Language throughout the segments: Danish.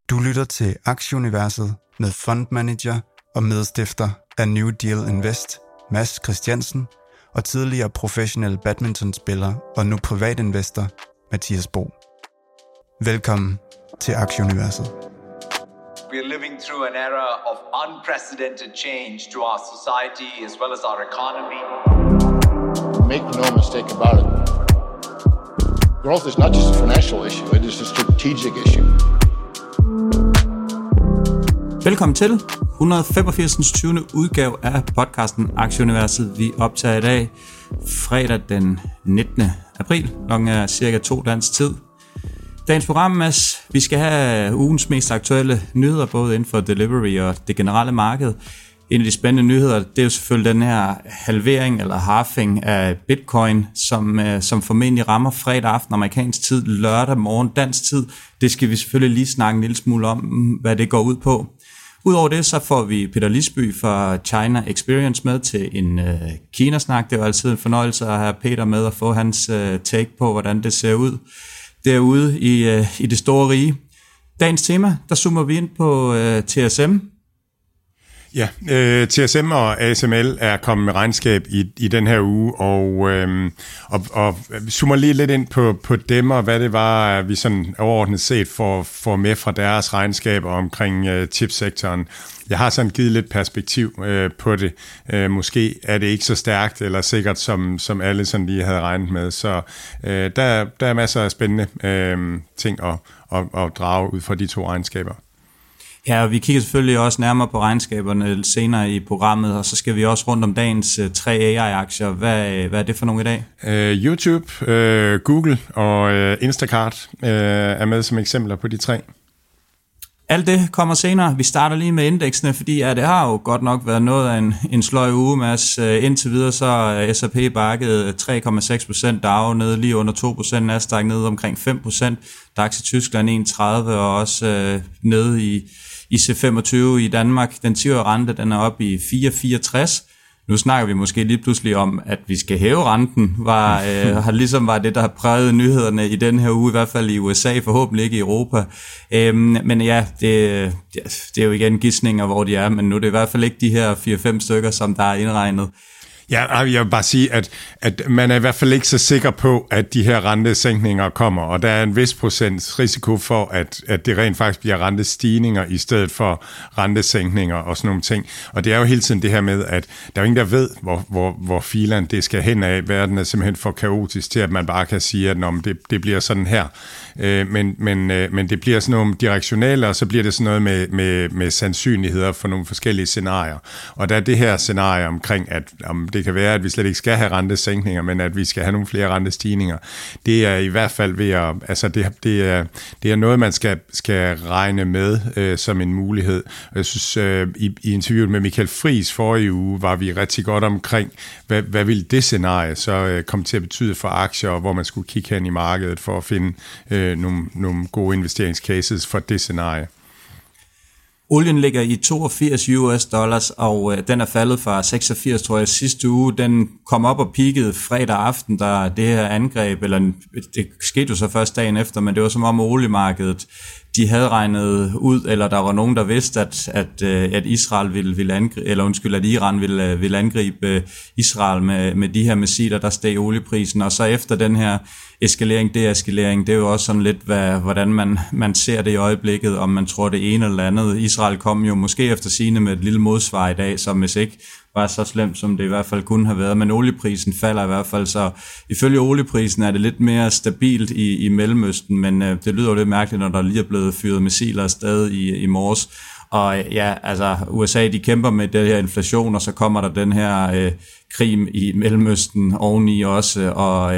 Du lytter til Aktieuniverset med fondmanager og medstifter af New Deal Invest, Mads Christiansen, og tidligere professionel badmintonspiller og nu privatinvestor, Mathias Bo. Velkommen til Aktieuniverset. We are living through an era of unprecedented change to our society as well as our economy. Make no mistake about it. Growth is not just a financial issue, it is a strategic issue. Velkommen til 185. 20. udgave af podcasten Aktieuniverset. Vi optager i dag fredag den 19. april. Klokken er cirka 2 dansk tid. Dagens program, Mads. Vi skal have ugens mest aktuelle nyheder, både inden for delivery og det generelle marked. En af de spændende nyheder, det er jo selvfølgelig den her halvering eller halving af Bitcoin, som formentlig rammer fredag aften amerikansk tid, lørdag morgen dansk tid. Det skal vi selvfølgelig lige snakke en lille smule om, hvad det går ud på. Udover det, så får vi Peter Lisby fra China Experience med til en Kina-snak. Det er jo altid en fornøjelse at have Peter med og få hans take på, hvordan det ser ud derude i det store rige. Dagens tema, der zoomer vi ind på TSM. Ja, TSM og ASML er kommet med regnskab i den her uge, og zoomer lige lidt ind på dem, og hvad det var, vi sådan overordnet set får med fra deres regnskaber omkring chipsektoren. Jeg har sådan givet lidt perspektiv på det. Måske er det ikke så stærkt eller sikkert, som alle sådan lige havde regnet med. Så der er masser af spændende ting at drage ud fra de to regnskaber. Ja, og vi kigger selvfølgelig også nærmere på regnskaberne senere i programmet, og så skal vi også rundt om dagens 3 AI-aktier. Hvad er det for nogle i dag? YouTube, Google og Instacart er med som eksempler på de 3. Alt det kommer senere. Vi starter lige med indeksene, fordi det har jo godt nok været noget af en sløj uge, Mads. Indtil videre så er S&P bakket 3,6%, Dow nede lige under 2%, Nasdaq nede omkring 5%, DAX i Tyskland 1,30 og også nede i C25 i Danmark. Den 10-årige rente, den er oppe i 4,64. Nu snakker vi måske lige pludselig om, at vi skal hæve renten, har ligesom var det, der har præget nyhederne i den her uge, i hvert fald i USA, forhåbentlig ikke i Europa. Men ja, det er jo igen gidsninger, hvor de er, men nu er det i hvert fald ikke de her 4-5 stykker, som der er indregnet. Ja, jeg vil bare sige, at man er i hvert fald ikke så sikker på, at de her rentesænkninger kommer, og der er en vis procents risiko for, at det rent faktisk bliver rentestigninger i stedet for rentesænkninger og sådan nogle ting. Og det er jo hele tiden det her med, at der er ingen, der ved, hvor filen det skal hen af. Verden er simpelthen for kaotisk til, at man bare kan sige, at det bliver sådan her. Men det bliver sådan nogle direktionale, og så bliver det sådan noget med sandsynligheder for nogle forskellige scenarier. Og der er det her scenarie omkring, at det kan være, at vi slet ikke skal have rentesænkninger, men at vi skal have nogle flere rentestigninger. Det er i hvert fald ved at, altså det er noget, man skal regne med som en mulighed. Jeg synes, i interviewet med Michael Friis forrige uge, var vi rigtig godt omkring, hvad ville det scenarie så komme til at betyde for aktier, hvor man skulle kigge hen i markedet for at finde nogle gode investeringscases for det scenarie. Olien ligger i $82, og den er faldet fra 86, tror jeg, sidste uge. Den kom op og peakede fredag aften, der det her angreb, eller det skete jo så først dagen efter, men det var som om oliemarkedet, de havde regnet ud, eller der var nogen, der vidste, at Israel ville angribe, eller undskyld, at Iran ville angribe Israel med de her missiler, der steg olieprisen, og så efter den her deeskalering, det er jo også sådan lidt, hvordan man ser det i øjeblikket, om man tror det ene eller andet. Israel kom jo måske efter sigende med et lille modsvar i dag, som hvis ikke var så slemt, som det i hvert fald kunne have været, men olieprisen falder i hvert fald, så ifølge olieprisen er det lidt mere stabilt i Mellemøsten, men det lyder jo lidt mærkeligt, når der lige er blevet fyret missiler afsted i morges. Og ja, altså USA, de kæmper med det her inflation, og så kommer der den her krig i Mellemøsten oveni også,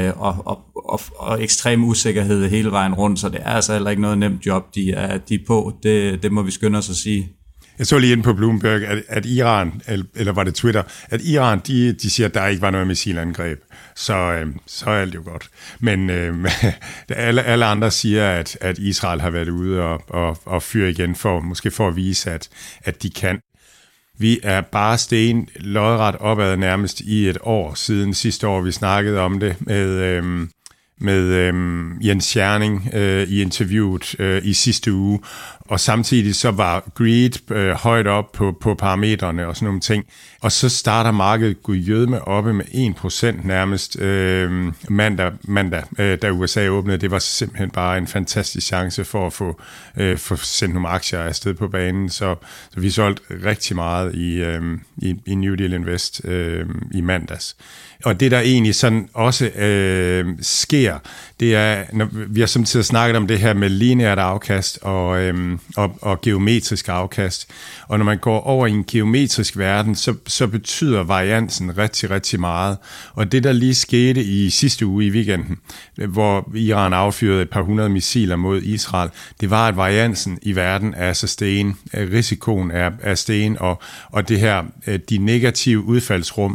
og ekstrem usikkerhed hele vejen rundt, så det er altså heller ikke noget nemt job, de er på. Det må vi skynde os at sige. Jeg så lige inde på Bloomberg, at Iran, eller var det Twitter, at Iran, de siger, at der ikke var noget missilangreb. Så er alt jo godt. Men alle andre siger, at Israel har været ude og fyre igen, måske for at vise, at de kan. Vi er bare sten lodret opad nærmest i et år siden sidste år, vi snakkede om det Jens Scherning i interviewet i sidste uge, og samtidig så var greed højt op på parametrene og sådan nogle ting. Og så starter markedet gudjødme oppe med 1% nærmest mandag, da USA åbnede. Det var simpelthen bare en fantastisk chance for at få sendt nogle aktier afsted på banen. Så vi solgte rigtig meget i New Deal Invest i mandags. Og det, der egentlig sådan også sker, det er, når vi har samtidig snakket om det her med lineært afkast og geometrisk afkast. Og når man går over i en geometrisk verden, så betyder variansen rigtig, rigtig meget. Og det, der lige skete i sidste uge i weekenden, hvor Iran affyrede et par 100 missiler mod Israel, det var, at variansen i verden er så sten. Risikoen er sten, og det her, de negative udfaldsrum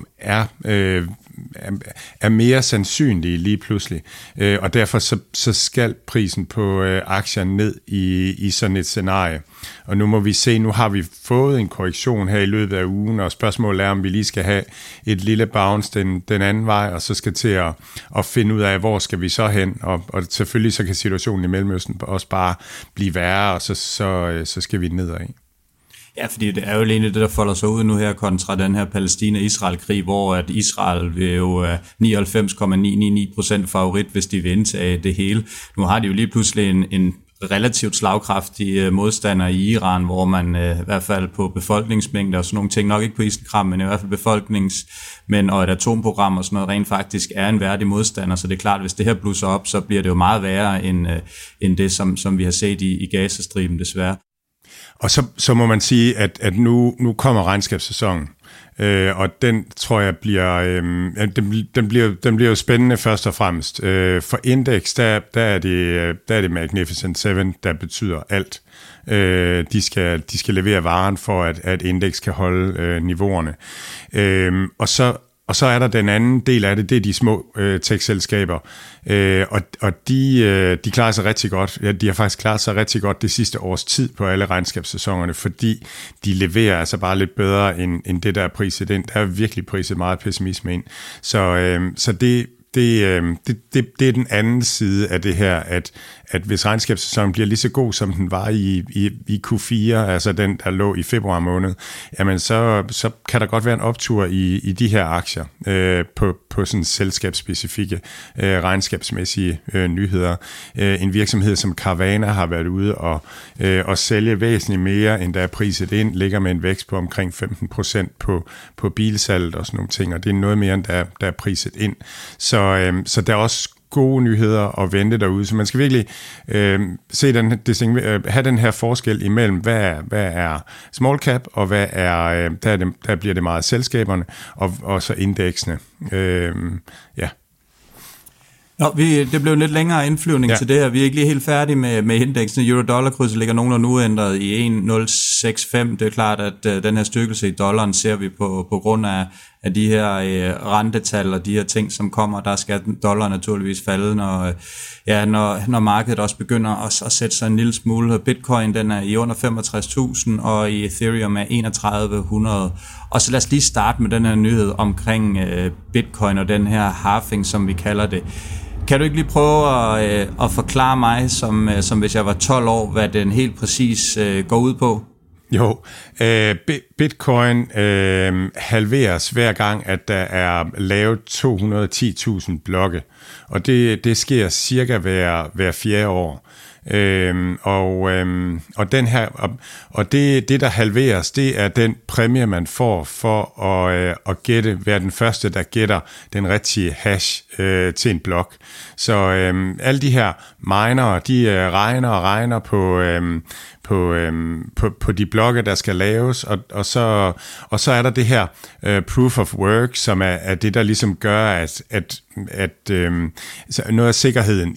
er mere sandsynlige lige pludselig. Og derfor så skal prisen på aktier ned i sådan et scenarie. Og nu må vi se, nu har vi fået en korrektion her i løbet af ugen, og spørgsmålet er, om vi lige skal have et lille bounce den anden vej, og så skal til at finde ud af, hvor skal vi så hen. Og selvfølgelig så kan situationen i Mellemøsten også bare blive værre, og så skal vi nedad. Ja, fordi det er jo egentlig det, der folder sig ud nu her kontra den her Palæstina-Israel-krig, hvor at Israel vil jo 99,999% favorit, hvis de vil indtage det hele. Nu har de jo lige pludselig en relativt slagkraftig modstander i Iran, hvor man i hvert fald på befolkningsmængder og sådan nogle ting, nok ikke på isenkram, men i hvert fald befolkningsmænd og et atomprogram og sådan noget, rent faktisk er en værdig modstander. Så det er klart, hvis det her blusser op, så bliver det jo meget værre end det, som vi har set i Gazastriben desværre. Og så må man sige, at nu kommer regnskabssæsonen, og den tror jeg den bliver jo spændende først og fremmest. For Index, der er det Magnificent 7, der betyder alt. De skal levere varen for, at Index kan holde niveauerne. Og så er der den anden del af det er de små tech-selskaber, og de klarer sig rigtig godt. Ja, de har faktisk klaret sig rigtig godt det sidste års tid på alle regnskabssæsonerne, fordi de leverer altså bare lidt bedre end det, der er priset ind. Der er virkelig priset meget pessimisme ind. Så det er den anden side af det her, at hvis regnskabssæsonen bliver lige så god, som den var i Q4, altså den, der lå i februar måned, jamen så kan der godt være en optur i de her aktier på sådan selskabsspecifikke regnskabsmæssige nyheder. En virksomhed som Carvana har været ude og sælge væsentligt mere, end der er priset ind, ligger med en vækst på omkring 15% på bilsalget og sådan nogle ting, og det er noget mere, end der er priset ind. Så der er også gode nyheder at vente derude, så man skal virkelig have den her forskel imellem, hvad er small cap, og hvad er, der bliver det meget selskaberne, og så indeksene. Ja. Nå, det blev en lidt længere indflyvning til det her. Vi er ikke lige helt færdige med indeksene. Euro-dollar-krydset ligger nogenlunde uændret i 1,065. Det er klart, at den her styrkelse i dollaren ser vi på grund af de her rentetal og de her ting, som kommer. Der skal dollar naturligvis falde, når markedet også begynder at sætte sig en lille smule. Bitcoin, den er i under 65.000, og i Ethereum er 3100. Og så lad os lige starte med den her nyhed omkring Bitcoin og den her halving, som vi kalder det. Kan du ikke lige prøve at forklare mig, som hvis jeg var 12 år, hvad den helt præcis går ud på? Jo, Bitcoin halveres hver gang, at der er lavet 210.000 blokke, og det sker cirka hver 4 år. Og den her, og det der halveres, det er den præmie man får for at være den første, der gætter den rigtige hash til en blok. Så alle de her minere, de regner på de blokke, der skal laves, og så er der det her proof of work, som er det, der ligesom gør, at noget af sikkerheden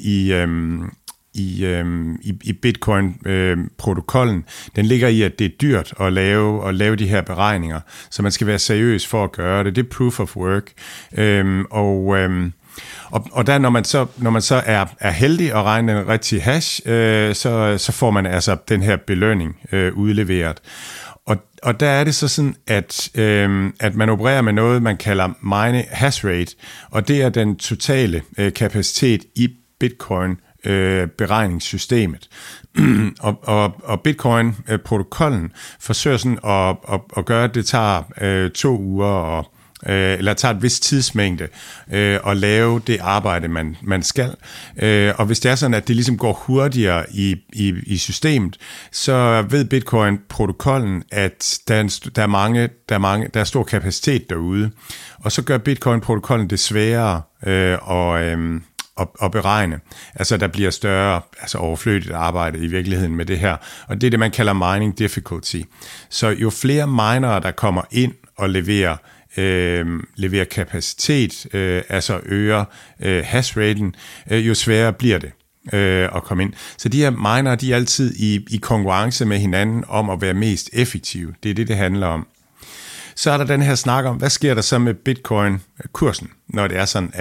i Bitcoin-protokollen, den ligger i, at det er dyrt at lave de her beregninger, så man skal være seriøs for at gøre det. Det er proof of work. Og der, når man så er heldig og regner den rigtige hash, så får man altså den her belønning udleveret. Og der er det så sådan, at man opererer med noget, man kalder mine hash rate, og det er den totale kapacitet Bitcoin beregningssystemet. og Bitcoin-protokollen forsøger sådan at gøre, at det tager 2 uger eller tager et vis tidsmængde at lave det arbejde, man skal. Og hvis det er sådan, at det ligesom går hurtigere i systemet, så ved Bitcoin-protokollen, at der er stor kapacitet derude. Og så gør Bitcoin-protokollen det sværere at beregne. Altså der bliver større, overflødigt arbejde i virkeligheden med det her. Og det er det, man kalder mining difficulty. Så jo flere minere, der kommer ind og leverer kapacitet, altså øger hashraten, jo sværere bliver det at komme ind. Så de her minere, de er altid i konkurrence med hinanden om at være mest effektive. Det er det handler om. Så er der den her snak om, hvad sker der så med Bitcoin-kursen, når det er sådan,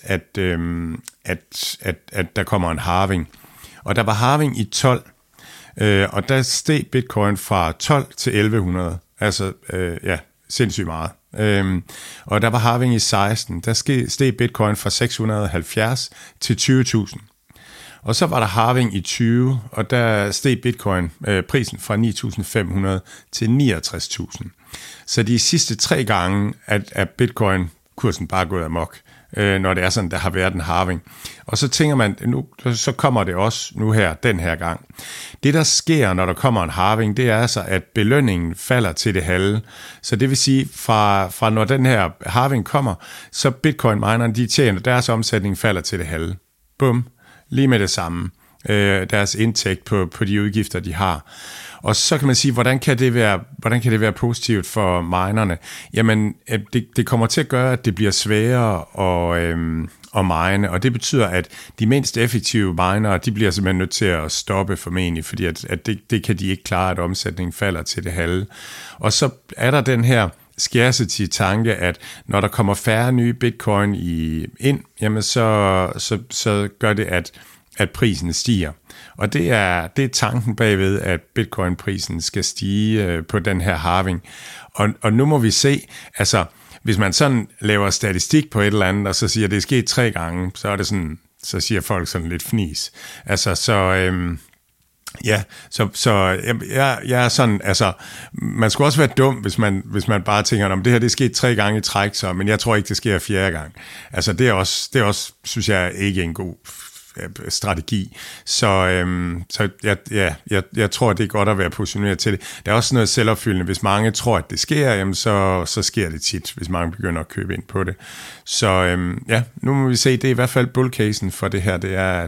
at der kommer en halving. Og der var halving i 12, og der steg Bitcoin fra 12 til 1100. Altså, sindssygt meget. Og der var halving i 16, der steg Bitcoin fra 670 til 20.000. Og så var der halving i 20, og der steg Bitcoin prisen fra 9.500 til 69.000. Så de sidste 3 gange er Bitcoin-kursen bare gået amok, når det er sådan, der har været en halving. Og så tænker man, nu så kommer det også nu her, den her gang. Det, der sker, når der kommer en halving, det er altså, at belønningen falder til det halve. Så det vil sige, fra når den her halving kommer, så Bitcoin-minerne, de tjener, deres omsætning falder til det halve. Bum. Lige med det samme. Deres indtægt på de udgifter, de har. Og så kan man sige, hvordan kan det være positivt for minerne? Jamen, det kommer til at gøre, at det bliver sværere at mine, og det betyder, at de mindst effektive minere, de bliver simpelthen nødt til at stoppe formentlig, fordi at det kan de ikke klare, at omsætningen falder til det halve. Og så er der den her scarcity-tanke, at når der kommer færre nye bitcoin ind, jamen så gør det, at prisen stiger. Og det er tanken bagved, at bitcoin-prisen skal stige på den her halving. Og nu må vi se, altså hvis man sådan laver statistik på et eller andet, og så siger, at det er sket 3 gange, så er det sådan, så siger folk sådan lidt fnis. Altså jeg er sådan, altså, man skulle også være dum, hvis man bare tænker, om det her det er sket 3 gange i træk, så, men jeg tror ikke, det sker 4. gang. Altså, det er også, synes jeg, ikke en god strategi. Så jeg tror, det er godt at være positioneret til det. Der er også noget selvopfyldende. Hvis mange tror, at det sker, jamen så sker det tit, hvis mange begynder at købe ind på det. Så nu må vi se, det er i hvert fald bullcasen for det her, det er,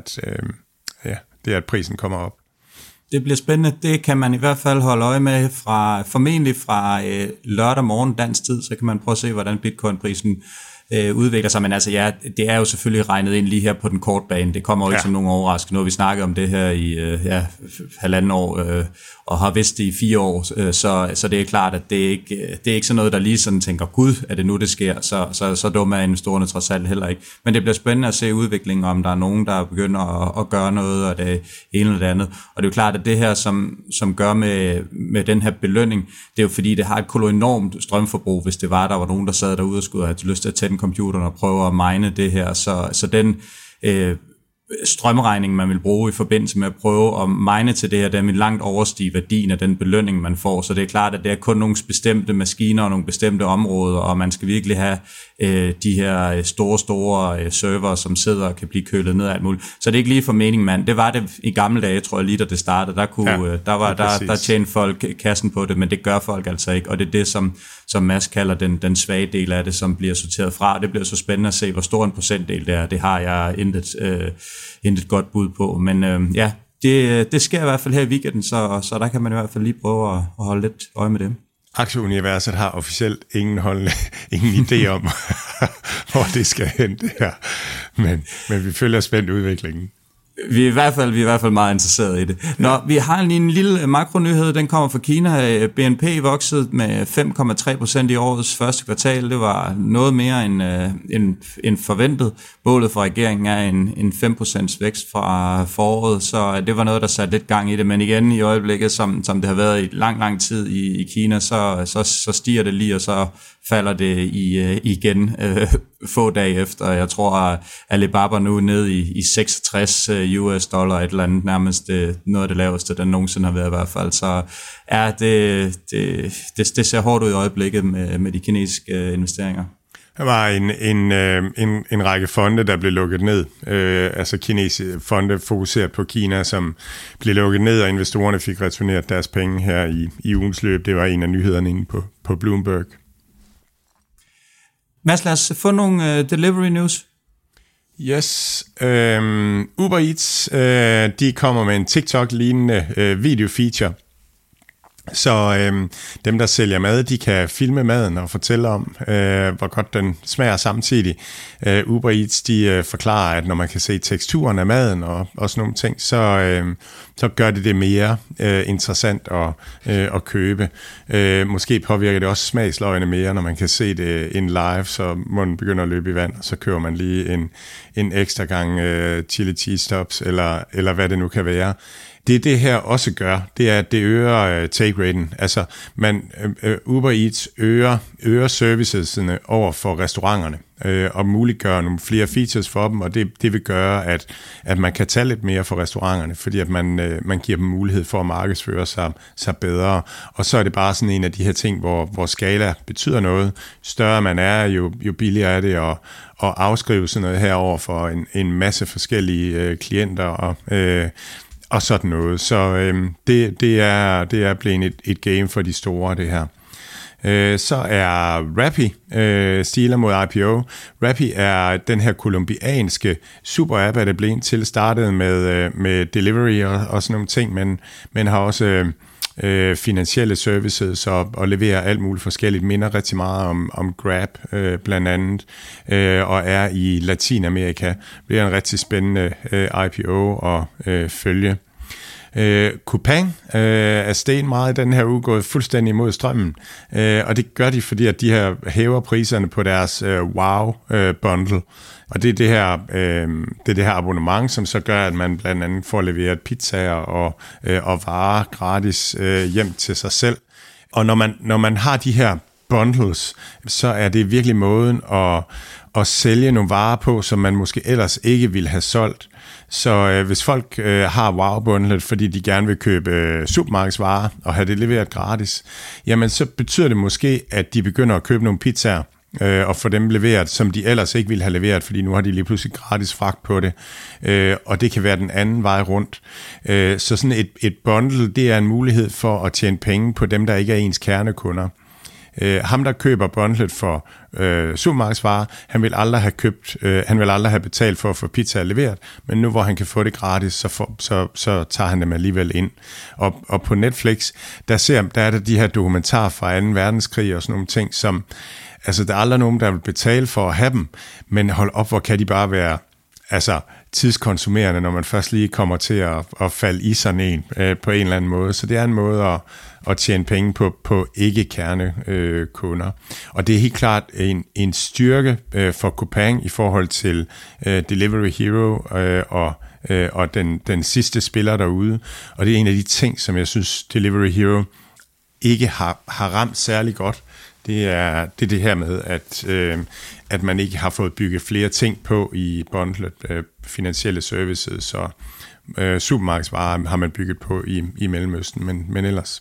at prisen kommer op. Det bliver spændende. Det kan man i hvert fald holde øje med formentlig fra lørdag morgen dansk tid, så kan man prøve at se, hvordan bitcoin-prisen udvikler sig, men altså det er jo selvfølgelig regnet ind lige her på den korte bane. Det kommer jo ikke som nogen overraskelse. Nu har vi snakket om det her i 1,5 år, og har vidst det i 4 år, så det er klart, at det er ikke sådan noget, der lige sådan tænker, gud, er det nu, det sker, så dumme er investorerne trods alt heller ikke. Men det bliver spændende at se udviklingen, om der er nogen, der begynder at gøre noget, og det ene eller det andet. Og det er jo klart, at det her, som gør med den her belønning, det er jo fordi, det har et enormt strømforbrug, hvis det var, der var nogen, der sad derude og skulle have lyst til at tænde computeren og prøve at mine det her. Så den strømregning, man vil bruge i forbindelse med at prøve at mine til det her, den vil langt overstige værdien af den belønning, man får. Så det er klart, at det er kun nogle bestemte maskiner og nogle bestemte områder, og man skal virkelig have de her store server, som sidder og kan blive kølet ned af alt muligt. Så det er ikke lige for mening, mand. Det var det i gamle dage, tror jeg, lige da det startede. Der tjente folk kassen på det, men det gør folk altså ikke. Og det er det, som Mads kalder den svage del af det, som bliver sorteret fra. Det bliver så spændende at se, hvor stor en procentdel det er. Det har jeg intet godt bud på. Men det sker i hvert fald her i weekenden, så der kan man i hvert fald lige prøve at holde lidt øje med det. Aktieuniverset har officielt ingen idé om, hvor det skal hen det her. Men vi følger spændt udviklingen. Vi er i hvert fald meget interesserede i det. Nå, vi har en lille makronyhed, den kommer fra Kina. BNP voksede med 5,3% i årets første kvartal. Det var noget mere end forventet. Målet for regeringen er en 5% vækst fra foråret, så det var noget, der satte lidt gang i det. Men igen, i øjeblikket, som det har været i lang tid i Kina, så stiger det lige, og så falder det igen få dage efter. Jeg tror, at Alibaba nu er nede i 66 US dollar, et eller andet, nærmest noget af det laveste, den nogensinde har været i hvert fald. Så det ser hårdt ud i øjeblikket med de kinesiske investeringer. Der var en række fonde, der blev lukket ned. Altså kinesiske fonde fokuseret på Kina, som blev lukket ned, og investorerne fik returneret deres penge her i ugens løb. Det var en af nyhederne inde på Bloomberg. Mads, lad os få nogle delivery news. Yes. Uber Eats, de kommer med en TikTok-lignende video-feature. Så dem, der sælger mad, de kan filme maden og fortælle om, hvor godt den smager samtidig. Uber Eats, de forklarer, at når man kan se teksturen af maden og sådan nogle ting, så gør det mere interessant at købe. Måske påvirker det også smagsløgene mere, når man kan se det in live, så munden begynder at løbe i vand, og så køber man lige en ekstra gang chili cheese stops, eller hvad det nu kan være. Det her også gør, det er, at det øger take-raten. Altså, Uber Eats øger servicesene over for restauranterne, og muliggør nogle flere features for dem, og det vil gøre, at man kan tage lidt mere for restauranterne, fordi at man giver dem mulighed for at markedsføre sig bedre. Og så er det bare sådan en af de her ting, hvor skala betyder noget. Større man er, jo billigere er det at afskrive sådan noget herover for en masse forskellige klienter og sådan noget. Så det er blevet et game for de store, det her. Så er Rappi stiler mod IPO. Rappi er den her kolumbianske super-app, er det blevet til, startet med delivery og sådan nogle ting, men har også finansielle services og leverer alt muligt forskelligt, minder rigtig meget om Grab blandt andet, og er i Latinamerika. Det bliver en rigtig spændende IPO at følge. Coupang er steget meget i den her uge, gået fuldstændig imod strømmen, og det gør de, fordi at de her hæver priserne på deres wow-bundle, og det er det her abonnement, som så gør, at man blandt andet får leveret pizzaer og varer gratis hjem til sig selv. Og når man har de her bundles, så er det virkelig måden at sælge nogle varer på, som man måske ellers ikke ville have solgt. Så hvis folk har wow-bundlet, fordi de gerne vil købe supermarkedsvarer og have det leveret gratis, jamen så betyder det måske, at de begynder at købe nogle pizzaer og få dem leveret, som de ellers ikke ville have leveret, fordi nu har de lige pludselig gratis fragt på det, og det kan være den anden vej rundt. Så sådan et bundle, det er en mulighed for at tjene penge på dem, der ikke er ens kernekunder. Ham, der køber bundlet for supermarkedsvarer, han vil aldrig have betalt for at få pizza leveret, men nu hvor han kan få det gratis, så tager han dem alligevel ind. Og på Netflix, der er der de her dokumentarer fra 2. verdenskrig og sådan nogle ting, som, altså der er aldrig nogen, der vil betale for at have dem, men hold op, hvor kan de bare være, altså tidskonsumerende, når man først lige kommer til at falde i sådan en på en eller anden måde. Så det er en måde at tjene penge på ikke-kernekunder. Og det er helt klart en styrke for Coupang i forhold til Delivery Hero og den sidste spiller derude. Og det er en af de ting, som jeg synes Delivery Hero ikke har ramt særlig godt. Det er det her med, at man ikke har fået bygget flere ting på i bundlet, finansielle services, og supermarkedsvarer har man bygget på i Mellemøsten, men ellers.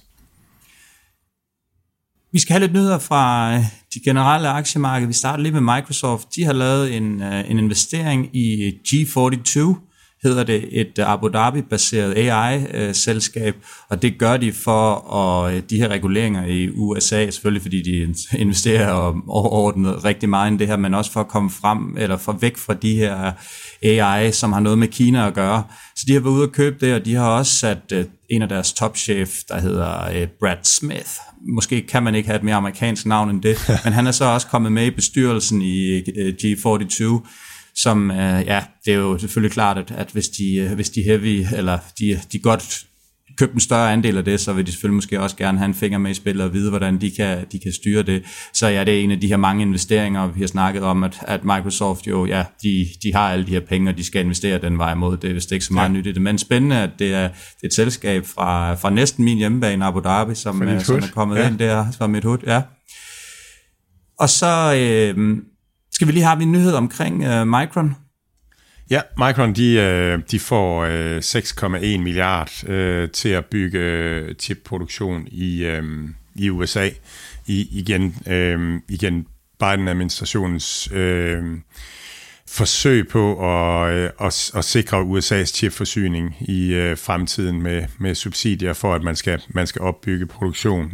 Vi skal have lidt nyheder fra de generelle aktiemarked. Vi starter lige med Microsoft. De har lavet en investering i G42, hedder det, et Abu Dhabi-baseret AI-selskab, og det gør de for de her reguleringer i USA, selvfølgelig fordi de investerer overordnet rigtig meget i det her, men også for at komme frem, eller for væk fra de her AI, som har noget med Kina at gøre. Så de har været ude at købe det, og de har også sat en af deres topchef, der hedder Brad Smith. Måske kan man ikke have et mere amerikansk navn end det, men han er så også kommet med i bestyrelsen i G42, som, det er jo selvfølgelig klart, at hvis de heavy, eller de godt købt en større andel af det, så vil de selvfølgelig måske også gerne have en finger med i spillet og vide, hvordan de kan styre det. Så ja, det er en af de her mange investeringer, vi har snakket om, at Microsoft jo, ja, de har alle de her penge, og de skal investere den vej imod. Det er vist ikke så meget nyt i det, men spændende, at det er et selskab fra næsten min hjemmebane, Abu Dhabi, som er kommet ind der fra mit hud, ja. Og så Skal vi lige have en nyhed omkring Micron? Ja, Micron de får 6,1 milliard til at bygge chipproduktion i USA. Igen Biden-administrationens forsøg på at sikre USA's chipforsyning i fremtiden med subsidier for, at man skal opbygge produktion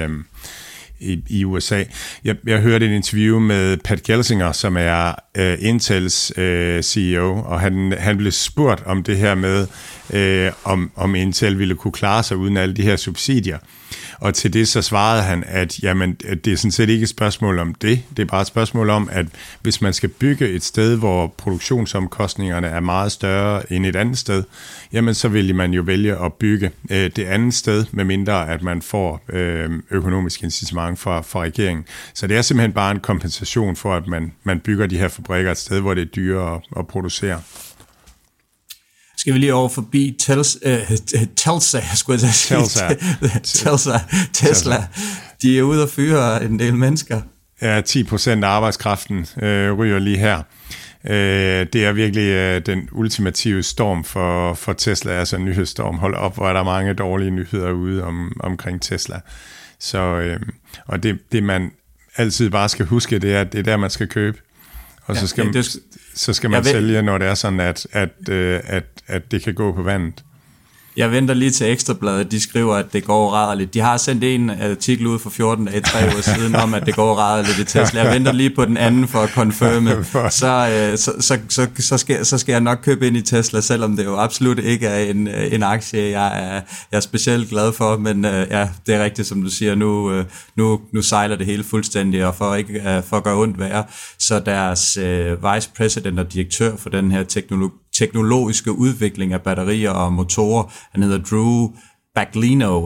i USA. Jeg hørte et interview med Pat Gelsinger, som er Intels CEO, og han blev spurgt om det her med, om Intel ville kunne klare sig uden alle de her subsidier. Og til det så svarede han, at jamen, det er sådan set ikke et spørgsmål om det. Det er bare et spørgsmål om, at hvis man skal bygge et sted, hvor produktionsomkostningerne er meget større end et andet sted, jamen så vil man jo vælge at bygge det andet sted, medmindre at man får økonomisk incitament fra regeringen. Så det er simpelthen bare en kompensation for, at man bygger de her fabrikker et sted, hvor det er dyrere at producere. Skal vi lige over forbi Tesla. De er ude at fyre en del mennesker. Ja, 10% af arbejdskraften ryger lige her. Det er virkelig den ultimative storm for Tesla, altså en nyhedsstorm. Hold op, hvor er der mange dårlige nyheder ude omkring Tesla. Så, og det man altid bare skal huske, det er, at det er der, man skal købe. Og så skal man sælge, når det er sådan, at det kan gå på vandet. Jeg venter lige til Ekstrabladet, de skriver, at det går rædderligt. De har sendt en artikel ud for 14 dage, 3 uger siden, om at det går rædderligt i Tesla. Jeg venter lige på den anden for at confirme. Så skal jeg nok købe ind i Tesla, selvom det jo absolut ikke er en aktie, jeg er specielt glad for. Men ja, det er rigtigt, som du siger, nu sejler det hele fuldstændig, og for at gøre ondt værre, så deres vice president og direktør for den her teknologiske udvikling af batterier og motorer, han hedder Drew Baglino,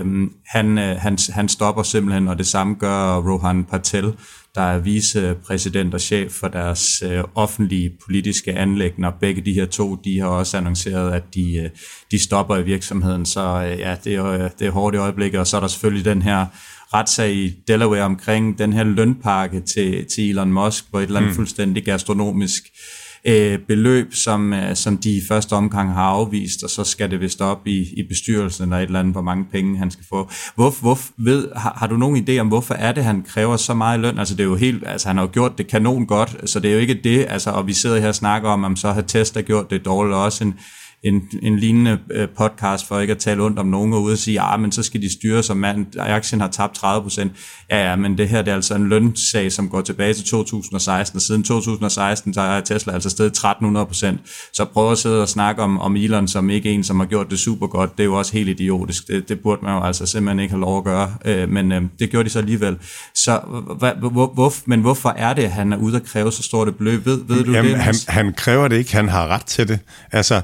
han stopper simpelthen, og det samme gør Rohan Patel, der er vicepræsident og chef for deres offentlige politiske anliggender. Begge de her to, de har også annonceret, at de stopper i virksomheden, så ja, det er hårdt i øjeblikket, og så er der selvfølgelig den her retssag i Delaware omkring den her lønpakke til Elon Musk på et eller andet fuldstændig astronomisk beløb, som de i første omgang har afvist, og så skal det vist op i bestyrelsen eller et eller andet, hvor mange penge han skal få. Har du nogen idé om, hvorfor er det, han kræver så meget løn? Altså det er jo helt, altså han har jo gjort det kanon godt, så det er jo ikke det, altså, og vi sidder her og snakker om så har Tesla gjort det dårligt, også en lignende podcast, for ikke at tale ondt om nogen, og ude og sige, men så skal de styre, som aktien har tabt 30%. Ja, men det her, det er altså en lønsag, som går tilbage til 2016, og siden 2016, så er Tesla altså steget 1300%. Så prøv at sidde og snakke om Elon, som ikke en, som har gjort det super godt. Det er jo også helt idiotisk. Det burde man jo altså simpelthen ikke have lov at gøre, men det gjorde de så alligevel. Så men hvorfor er det, at han er ude at kræve så stort et beløb? Ved du det? Han kræver det ikke, han har ret til det. Altså,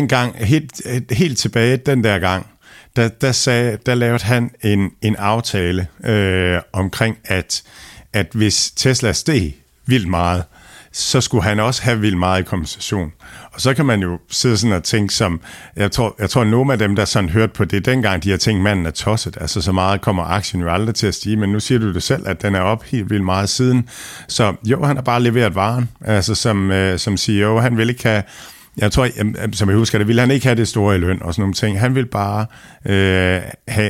helt tilbage den der gang, der lavede han en aftale omkring, at hvis Tesla steg vildt meget, så skulle han også have vildt meget i kompensation. Og så kan man jo sidde sådan og tænke som, jeg tror nogle af dem, der sådan hørte på det dengang, de har tænkt, manden er tosset, altså så meget kommer aktien jo aldrig til at stige, men nu siger du det selv, at den er op helt vildt meget siden. Så jo, han har bare leveret varen, altså som CEO, han vil ikke have. Jeg tror, som jeg husker det, ville han ikke have det store i løn og sådan nogle ting. Han ville bare have,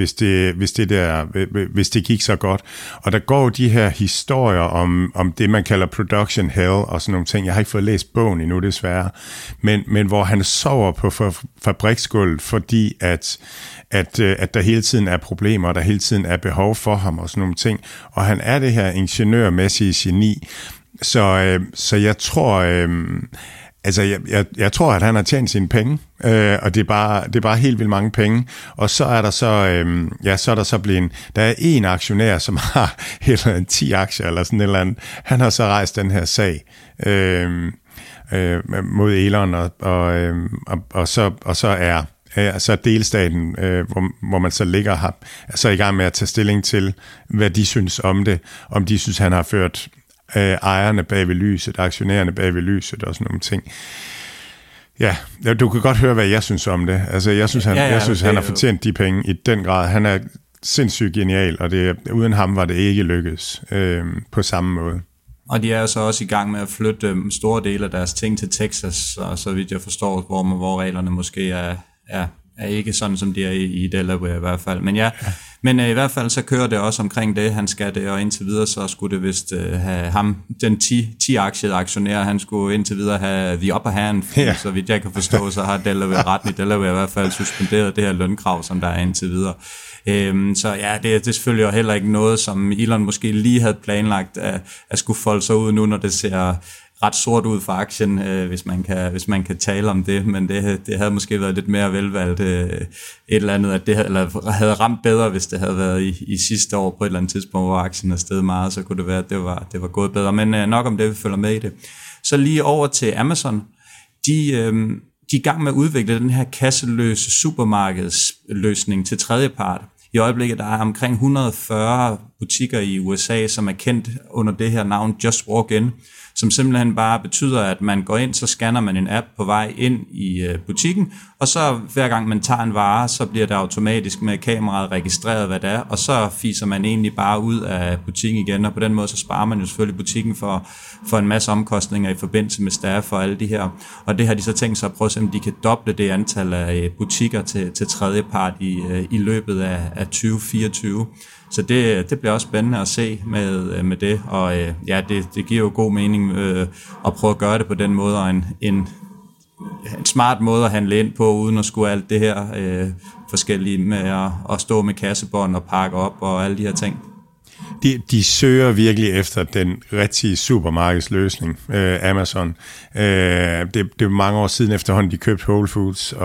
hvis det gik så godt. Og der går de her historier om det, man kalder production hell og sådan nogle ting. Jeg har ikke fået læst bogen endnu, desværre. Men hvor han sover på fabriksgulvet, fordi at der hele tiden er problemer, og der hele tiden er behov for ham og sådan nogle ting. Og han er det her ingeniørmæssige geni. Så jeg tror. Altså, jeg tror, at han har tjent sine penge, og det er bare helt vildt mange penge. Og så er der så blevet, der er en aktionær, som har helt 10 aktier eller sådan et eller andet. Han har så rejst den her sag mod Elon, og så er så delstaten, hvor man så ligger her, er så i gang med at tage stilling til, hvad de synes om det, om de synes, han har ført ejerne bag ved lyset, aktionærerne bag ved lyset og sådan nogle ting. Ja, du kan godt høre, hvad jeg synes om det. Altså, jeg synes, han har fortjent de penge i den grad. Han er sindssygt genial, og uden ham var det ikke lykkedes på samme måde. Og de er så også i gang med at flytte store dele af deres ting til Texas, og så vidt jeg forstår, hvor reglerne måske er ikke sådan, som de er i Delaware i hvert fald. Men ja, men i hvert fald så kører det også omkring det, han skal det, og indtil videre så skulle det vist have ham, den 10-aktiede aktionær, han skulle indtil videre have the upper hand, så vidt jeg kan forstå, så har retten i Delaware i hvert fald suspenderet det her lønkrav, som der er indtil videre. Så ja, det er selvfølgelig heller ikke noget, som Elon måske lige havde planlagt at skulle folde sig ud nu, når det ser ret sort ud for aktien, hvis man kan tale om det, men det havde måske været lidt mere velvalgt et eller andet, at det havde ramt bedre, hvis det havde været i sidste år på et eller andet tidspunkt, hvor aktien er steget meget, så kunne det være, at det var gået bedre, men nok om det, vi følger med i det. Så lige over til Amazon, de er i gang med at udvikle den her kasseløse supermarkedsløsning til tredjepart. I øjeblikket der er omkring 140 butikker i USA, som er kendt under det her navn Just Walk In, som simpelthen bare betyder, at man går ind, så scanner man en app på vej ind i butikken, og så hver gang man tager en vare, så bliver det automatisk med kameraet registreret, hvad det er, og så fiser man egentlig bare ud af butikken igen, og på den måde så sparer man jo selvfølgelig butikken for en masse omkostninger i forbindelse med staff og alle de her. Og det har de så tænkt sig at prøve at se, om de kan doble det antal af butikker til tredjepart i løbet af 2024. Så det bliver også spændende at se med det, og ja, det giver jo god mening at prøve at gøre det på den måde, og en smart måde at handle ind på, uden at skulle alt det her forskellige med at stå med kassebånd og pakke op og alle de her ting. De søger virkelig efter den rigtige supermarkedsløsning, Amazon. Det er mange år siden efterhånden, de købte Whole Foods,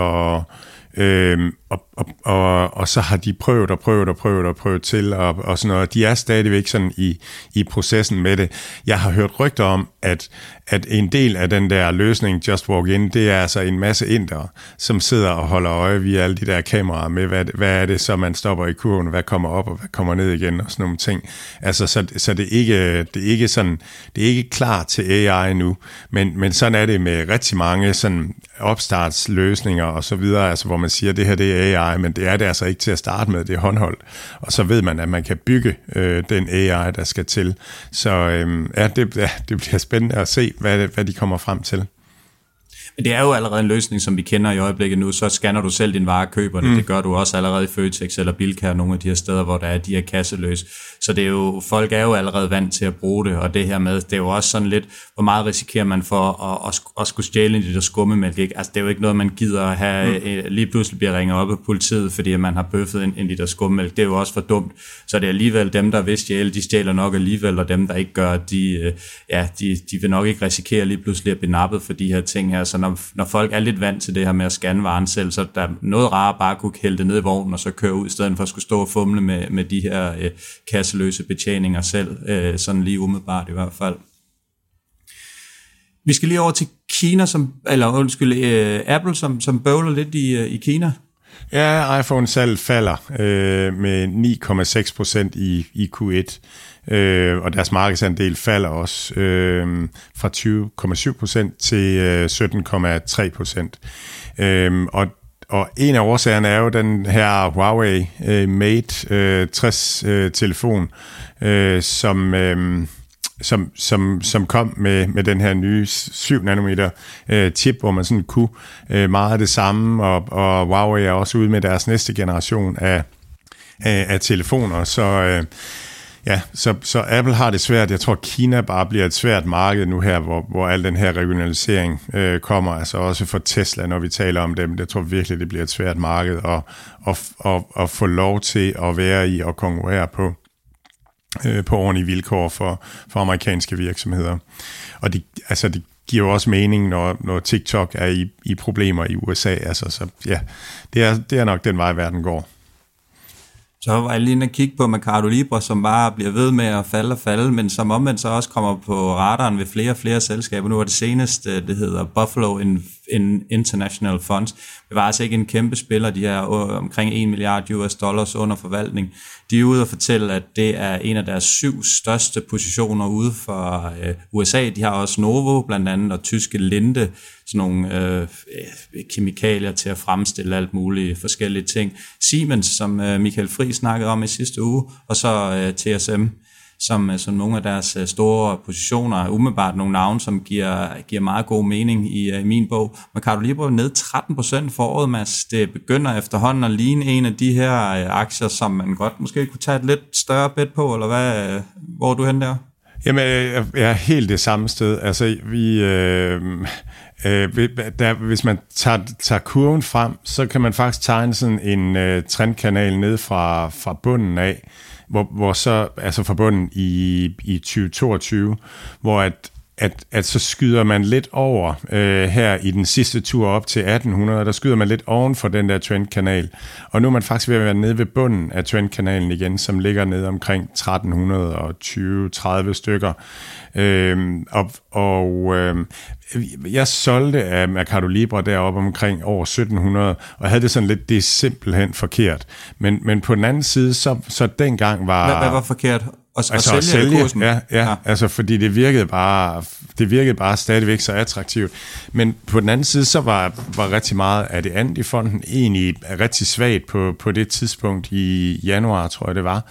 og så har de prøvet til og sådan noget. De er stadigvæk sådan i processen med det. Jeg har hørt rygter om, at en del af den der løsning, Just Walk In, det er altså en masse indere, som sidder og holder øje via alle de der kameraer med, hvad er det, så man stopper i kurven, hvad kommer op og hvad kommer ned igen og sådan nogle ting. Altså, så det er ikke sådan, det er ikke klar til AI nu, men sådan er det med rigtig mange sådan opstartsløsninger og så videre, altså hvor man siger, det her det er AI, men det er det altså ikke til at starte med, det er håndholdt. Og så ved man, at man kan bygge den AI, der skal til. Så det bliver spændende at se, hvad de kommer frem til. Men det er jo allerede en løsning, som vi kender i øjeblikket nu, så scanner du selv din vare og køber det. Det gør du også allerede i Føtex eller Bilka, nogle af de her steder, hvor der er de her kasseløse. Så det er jo, folk er jo allerede vant til at bruge det, og det her med, det er jo også sådan lidt, hvor meget risikerer man for at skulle stjæle en liter skummemælk, ikke? Altså det er jo ikke noget, man gider at have, lige pludselig bliver ringet op af politiet, fordi man har bøffet en liter skummemælk. Det er jo også for dumt. Så det er alligevel dem, der vil stjæle, de stjæler nok alligevel, og dem, der ikke gør, de vil nok ikke risikere lige pludselig at blive nappet for de her ting her. Så når folk er lidt vant til det her med at scanne varen selv, så der er noget rart bare kunne hælde det ned i vognen, og så køre ud, i stedet for at skulle stå og fumle med de her kasseløse betjeninger selv, sådan lige umiddelbart i hvert fald. Vi skal lige over til Kina, Apple, som bøvler lidt i Kina. Ja, iPhone-salg falder med 9,6% i Q1. Og deres markedsandel falder også fra 20,7% til 17,3%. Og en af årsagerne er jo den her Huawei Mate 60 telefon, som kom med den her nye 7 nanometer chip, hvor man sådan kunne meget af det samme, og Huawei er også ude med deres næste generation af telefoner, så Apple har det svært. Jeg tror, Kina bare bliver et svært marked nu her, hvor al den her regionalisering kommer, altså også for Tesla, når vi taler om dem. Jeg tror virkelig, det bliver et svært marked at få lov til at være i og konkurrere på ordentlige vilkår for amerikanske virksomheder. Og det giver jo også mening, når TikTok er i problemer i USA. Altså, så ja, det er nok den vej, verden går. Så var jeg lige inde og kigge på Mercado Libre, som bare bliver ved med at falde, men som omvendt så også kommer på radaren ved flere og flere selskaber. Nu er det seneste, det hedder Buffalo International Funds. Det var altså ikke en kæmpe spiller, de er omkring $1 milliard under forvaltning. De er ude og fortælle, at det er en af deres 7 største positioner ude for USA. De har også Novo blandt andet, og tyske Linde, sådan nogle kemikalier til at fremstille alt muligt forskellige ting. Siemens, som Michael Friis snakkede om i sidste uge, og så TSM. som nogle af deres store positioner, umiddelbart nogle navne, som giver meget god mening i min bog. Mercado Libre ned 13% for året, Mads. Det begynder efterhånden at ligne en af de her aktier, som man godt måske kunne tage et lidt større bet på, eller hvad? Hvor er du hen der? Jamen, jeg er helt det samme sted. Altså, hvis man tager kurven frem, så kan man faktisk tegne sådan en trendkanal ned fra bunden af, hvor så, altså fra bunden i 2022, hvor at så skyder man lidt over her i den sidste tur op til 1800, der skyder man lidt oven for den der trendkanal. Og nu er man faktisk ved at være nede ved bunden af trendkanalen igen, som ligger nede omkring 1320-30 stykker. Jeg solgte af Mercado Libre deroppe omkring over 1700, og havde det sådan lidt, det er simpelthen forkert. Men på den anden side, så dengang var... Hvad var forkert? At sælge, ja, altså fordi det virkede bare stadigvæk så attraktivt. Men på den anden side, så var rigtig meget af det andet i fonden egentlig rigtig svagt på det tidspunkt i januar, tror jeg det var.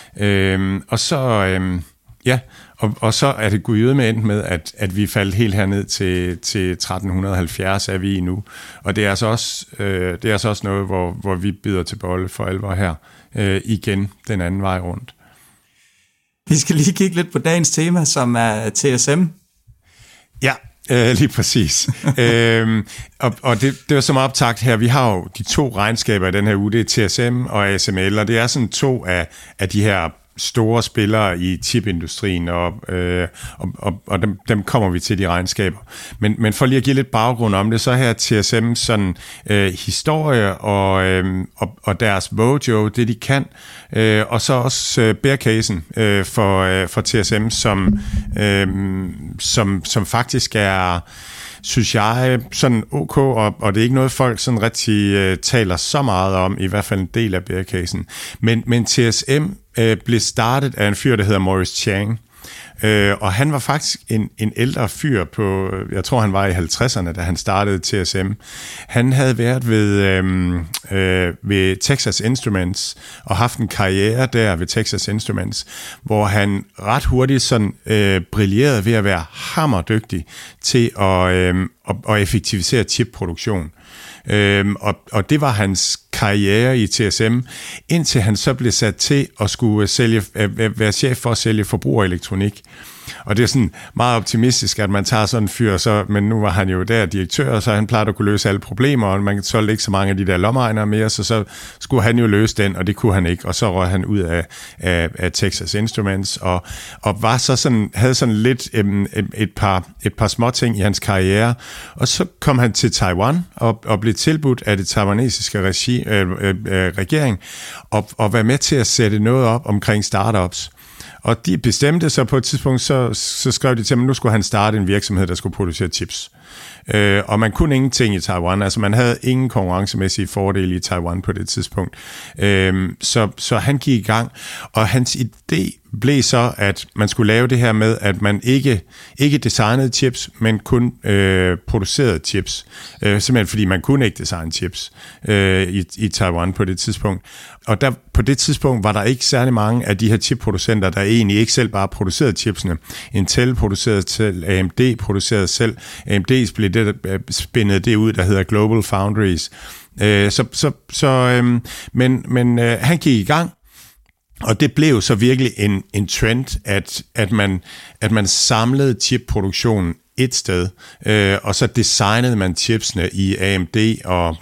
Og så er det gået med endt med, at vi faldt helt herned til 1370 er vi i nu. Og det er altså også noget, hvor vi bider til bolle for alvor her igen den anden vej rundt. Vi skal lige kigge lidt på dagens tema, som er TSM. Ja, lige præcis. Og det var som optakt her. Vi har jo de 2 regnskaber i den her uge, det er TSM og ASML, og det er sådan 2 af de her store spillere i chipindustrien, og dem kommer vi til, de regnskaber. Men for lige at give lidt baggrund om det, så her TSM sådan historie og deres mojo, det de kan, og så også bearcasen for TSM, som faktisk er, synes jeg, sådan ok, og det er ikke noget, folk sådan rigtig taler så meget om, i hvert fald en del af bearcasen. Men TSM blev startet af en fyr, der hedder Morris Chang, og han var faktisk en ældre fyr på, jeg tror han var i 50'erne, da han startede TSM. Han havde været ved Texas Instruments og haft en karriere der ved Texas Instruments, hvor han ret hurtigt sådan brillerede ved at være hammerdygtig til at effektivisere chipproduktion. Og det var hans karriere i TSM, indtil han så blev sat til at skulle være chef for at sælge forbrugerelektronik. Og det er sådan meget optimistisk, at man tager sådan en fyr, men nu var han jo der direktør, så han plejede at kunne løse alle problemer, og man solgte ikke så mange af de der lommeregnere mere, så skulle han jo løse den, og det kunne han ikke, og så røg han ud af Texas Instruments, og var så sådan, havde sådan lidt et par små ting i hans karriere, og så kom han til Taiwan, og blev tilbudt af det taiwanesiske regering, og være med til at sætte noget op omkring startups. Og de bestemte sig på et tidspunkt, så skrev de til ham, at nu skulle han starte en virksomhed, der skulle producere chips. Og man kunne ingenting i Taiwan, altså man havde ingen konkurrencemæssige fordele i Taiwan på det tidspunkt. Så han gik i gang, og hans idé blev så, at man skulle lave det her med, at man ikke designede chips, men kun producerede chips. Simpelthen fordi man kunne ikke designe chips i Taiwan på det tidspunkt. Og på det tidspunkt var der ikke særlig mange af de her chipproducenter, der egentlig ikke selv bare producerede chipsene. Intel producerede selv, AMD producerede selv. AMD spændede det ud, der hedder Global Foundries. Men han gik i gang. Og det blev så virkelig en trend, at man samlede chipproduktionen et sted, og så designede man chipsene i AMD og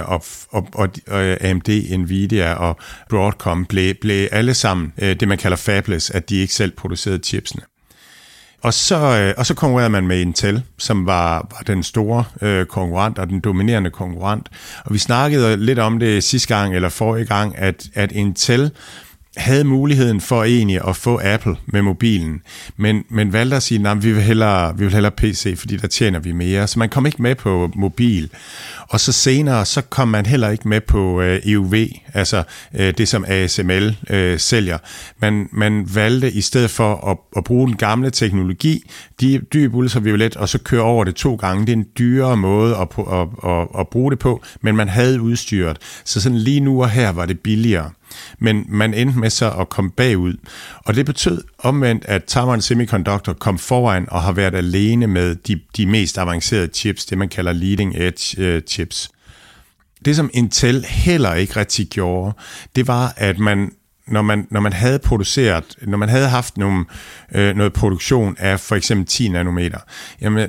AMD, Nvidia og Broadcom blev alle sammen det, man kalder fabless, at de ikke selv producerede chipsene. Og så konkurrerede man med Intel, som var den store konkurrent og den dominerende konkurrent. Og vi snakkede lidt om det sidste gang eller forrige gang, at Intel havde muligheden for egentlig at få Apple med mobilen, men valgte at sige, at vi vil hellere PC, fordi der tjener vi mere. Så man kom ikke med på mobil. Og så senere, så kom man heller ikke med på EUV, altså det som ASML sælger. Man valgte i stedet for at bruge den gamle teknologi, dyb ultraviolet, og så køre over det 2 gange. Det er en dyrere måde at bruge det på, men man havde udstyret. Så sådan lige nu og her var det billigere. men man endte med så at komme bagud. Og det betød omvendt, at Taiwan Semiconductor kom foran og har været alene med de mest avancerede chips, det man kalder leading edge chips. Det som Intel heller ikke rigtig gjorde, det var, at når man havde produceret, når man havde haft noget produktion af for eksempel 10 nanometer, jamen,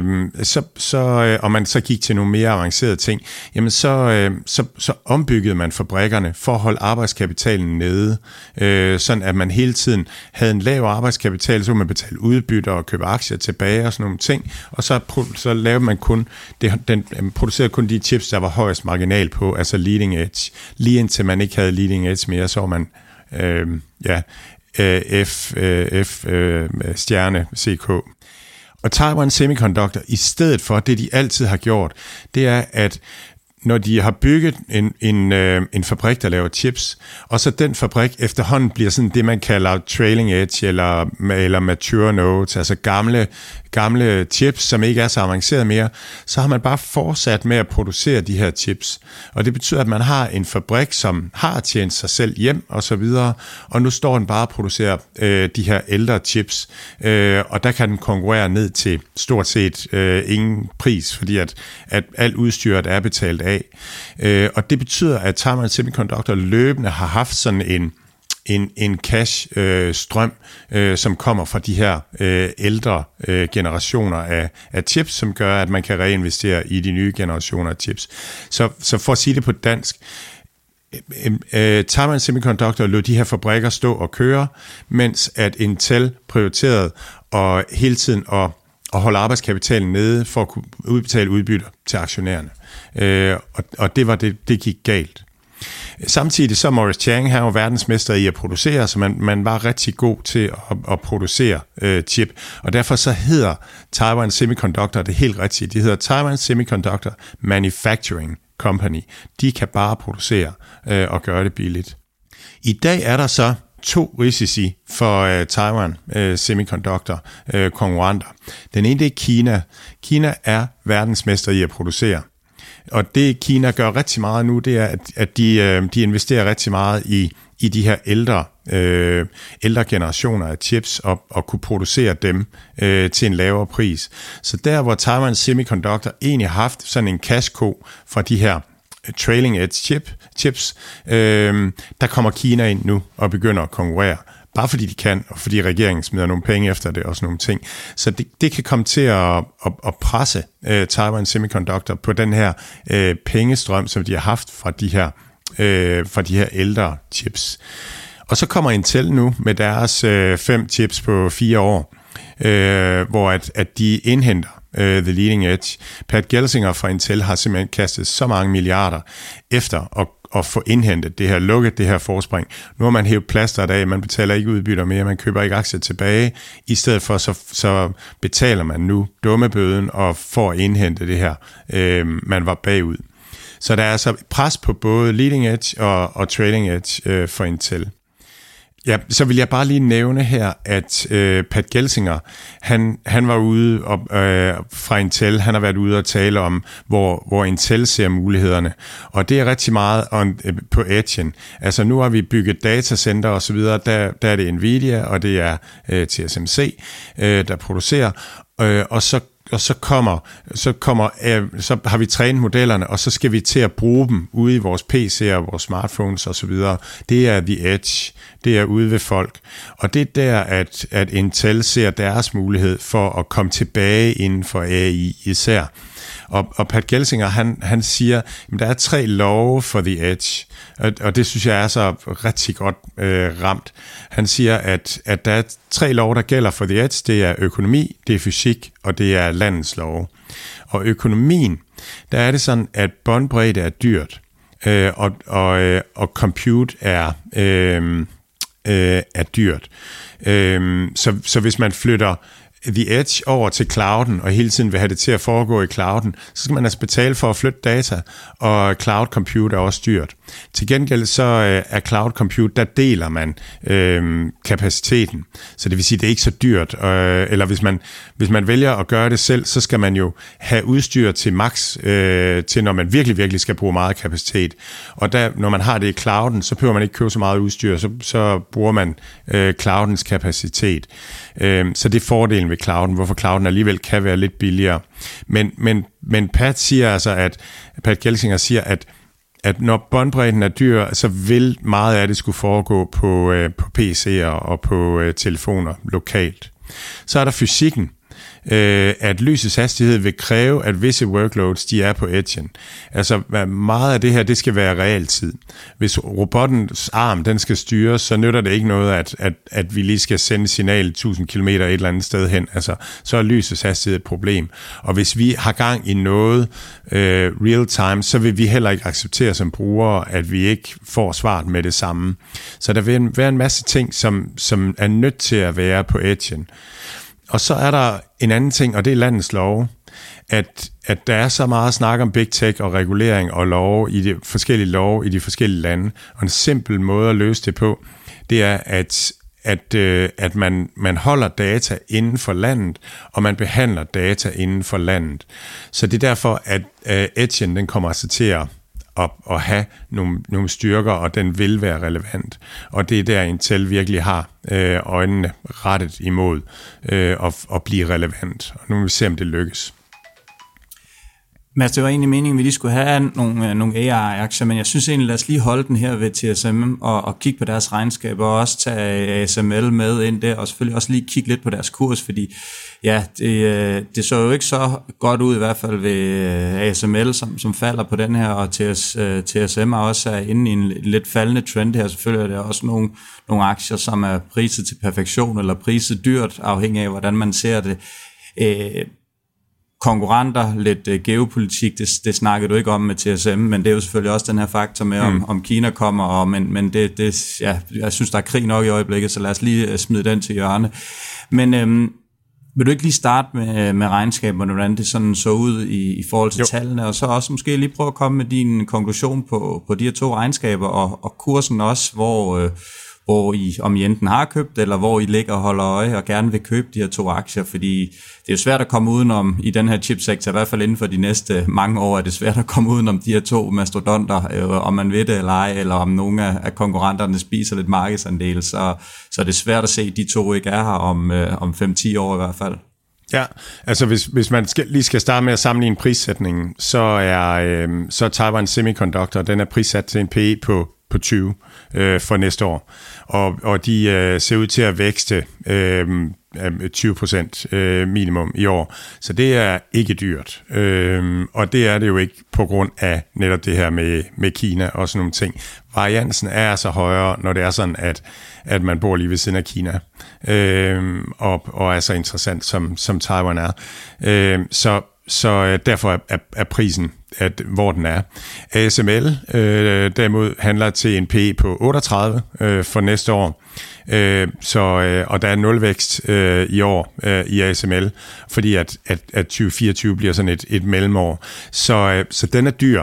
og man så gik til nogle mere avancerede ting, jamen så ombyggede man fabrikkerne for at holde arbejdskapitalen nede, sådan at man hele tiden havde en lav arbejdskapital, så man betale udbytter og købe aktier tilbage og sådan nogle ting, og så lavede man producerede kun de chips, der var højest marginal på, altså leading edge. Lige indtil man ikke havde leading edge mere, så var man stjerne CK. Og Taiwan Semiconductor, i stedet for det, de altid har gjort, det er, at når de har bygget en fabrik, der laver chips, og så den fabrik efterhånden bliver sådan det, man kalder trailing edge eller mature nodes, altså gamle chips, som ikke er så avanceret mere, så har man bare fortsat med at producere de her chips. Og det betyder, at man har en fabrik, som har tjent sig selv hjem og så videre, og nu står den bare og producerer de her ældre chips, og der kan den konkurrere ned til stort set ingen pris, fordi at alt udstyret er betalt af. Og det betyder, at Taiwan Semiconductor løbende har haft sådan en cash-strøm, som kommer fra de her ældre generationer af chips, som gør, at man kan reinvestere i de nye generationer af chips. Så for at sige det på dansk, Taiwan Semiconductor lod de her fabrikker stå og køre, mens at Intel prioriterede og hele tiden at holde arbejdskapitalen nede for at kunne udbetale udbytter til aktionærerne. Og det var det gik galt. Samtidig så Morris Chang, han var verdensmester i at producere, så man var rigtig god til at producere chip, og derfor så hedder Taiwan Semiconductor det helt rigtige. Det hedder Taiwan Semiconductor Manufacturing Company. De kan bare producere og gøre det billigt. I dag er der så 2 risici for Taiwan Semiconductor konkurrenter. Den ene, det er Kina. Kina er verdensmester i at producere. Og det Kina gør rigtig meget nu, det er, at de investerer rigtig meget i de her ældre generationer af chips og kunne producere dem til en lavere pris. Så der, hvor Taiwan Semiconductor egentlig har haft sådan en cash-ko fra de her trailing edge chips, der kommer Kina ind nu og begynder at konkurrere. Bare fordi de kan, og fordi regeringen smider nogle penge efter det og sådan nogle ting. Så det kan komme til at presse Taiwan Semiconductor på den her pengestrøm, som de har haft fra de her ældre chips. Og så kommer Intel nu med deres 5 chips på 4 år, hvor at de indhenter the leading edge. Pat Gelsinger fra Intel har simpelthen kastet så mange milliarder efter at få indhentet det her, lukket det her forspring. Nu har man hævet plasteret af, man betaler ikke udbytter mere, man køber ikke aktier tilbage. I stedet for, så betaler man nu dummebøden og får indhentet det her, man var bagud. Så der er altså pres på både leading edge og trailing edge for Intel. Ja, så vil jeg bare lige nævne her, at Pat Gelsinger, han var ude fra Intel, han har været ude og tale om, hvor Intel ser mulighederne, og det er rigtig meget på edgen. Altså nu har vi bygget datacenter og så videre, der er det Nvidia, og det er TSMC, der producerer, og så har vi trænet modellerne, og så skal vi til at bruge dem ude i vores PC'er og vores smartphones og så videre. Det er the edge. Det er ude ved folk. Og det er der, at Intel ser deres mulighed for at komme tilbage inden for AI især. Og Pat Gelsinger, han siger, at der er 3 love for the edge, og det synes jeg er så rigtig godt ramt. Han siger, at der er 3 love, der gælder for the edge. Det er økonomi, det er fysik, og det er landets love. Og økonomien, der er det sådan, at båndbredde er dyrt, og compute er dyrt. Så hvis man flytter The Edge over til clouden, og hele tiden vil have det til at foregå i clouden, så skal man altså betale for at flytte data, og cloud compute er også dyrt. Til gengæld så er cloud compute, der deler man kapaciteten, så det vil sige, det er ikke så dyrt, eller hvis man vælger at gøre det selv, så skal man jo have udstyr til max, til når man virkelig, virkelig skal bruge meget kapacitet, og der, når man har det i clouden, så behøver man ikke købe så meget udstyr, så bruger man cloudens kapacitet. Så det er fordelen ved clouden, hvorfor clouden alligevel kan være lidt billigere. Men Pat Gelsinger siger, at når båndbredden er dyr, så vil meget af det skulle foregå på PC'er og på telefoner lokalt. Så er der fysikken, at lysets hastighed vil kræve, at visse workloads, de er på edgen. Altså, meget af det her, det skal være realtid. Hvis robottens arm, den skal styres, så nytter det ikke noget, at vi lige skal sende signal 1000 km et eller andet sted hen. Altså, så er lysets hastighed et problem. Og hvis vi har gang i noget real time, så vil vi heller ikke acceptere som brugere, at vi ikke får svaret med det samme. Så der vil være en masse ting, som er nødt til at være på edgen. Og så er der en anden ting, og det er landets love, at der er så meget snak om big tech og regulering og love i de forskellige lande. Og en simpel måde at løse det på, det er, at man holder data inden for landet, og man behandler data inden for landet. Så det er derfor, at edgen, den kommer altså til at have nogle styrker, og den vil være relevant. Og det er der, Intel virkelig har øjnene rettet imod at blive relevant. Og nu vil vi se, om det lykkes. Mads, det var egentlig meningen, at vi lige skulle have nogle AI-aktier, men jeg synes egentlig, lad os lige holde den her ved TSM og kigge på deres regnskaber, og også tage ASML med ind der, og selvfølgelig også lige kigge lidt på deres kurs, fordi ja, det så jo ikke så godt ud i hvert fald ved ASML, som falder på den her, og TSM er også inde i en lidt faldende trend her. Selvfølgelig er der også nogle aktier, som er priset til perfektion, eller priset dyrt, afhængig af, hvordan man ser det. Konkurrenter, lidt geopolitik, det snakkede du ikke om med TSM, men det er jo selvfølgelig også den her faktor med, om Kina kommer, men jeg synes, der er krig nok i øjeblikket, så lad os lige smide den til hjørne. Men vil du ikke lige starte med regnskaberne, hvordan det sådan så ud i forhold til tallene, og så også måske lige prøve at komme med din konklusion på de her to regnskaber, og kursen også, om I enten har købt, eller hvor I ligger og holder øje, og gerne vil købe de her to aktier, fordi det er jo svært at komme udenom i den her chipsektor, i hvert fald inden for de næste mange år, er det svært at komme udenom de her to mastodonter, om man ved det eller ej, eller om nogle af konkurrenterne spiser lidt markedsandel, så er det svært at se, at de to ikke er her om 5-10 år i hvert fald. Ja, altså hvis man lige skal starte med at sammenligne prissætningen, så er Taiwan Semiconductor, den er prissat til en PE på 20 for næste år, og de ser ud til at vækste 20% minimum i år, så det er ikke dyrt, og det er det jo ikke på grund af netop det her med Kina og sådan nogle ting. Variansen er så højere, når det er sådan, at man bor lige ved siden af Kina, og er så interessant, som Taiwan er. Så derfor er prisen, hvor den er. ASML derimod handler til en PE på 38 for næste år, og der er nulvækst i år i ASML, fordi at 2024 bliver sådan et mellemår. Så den er dyr.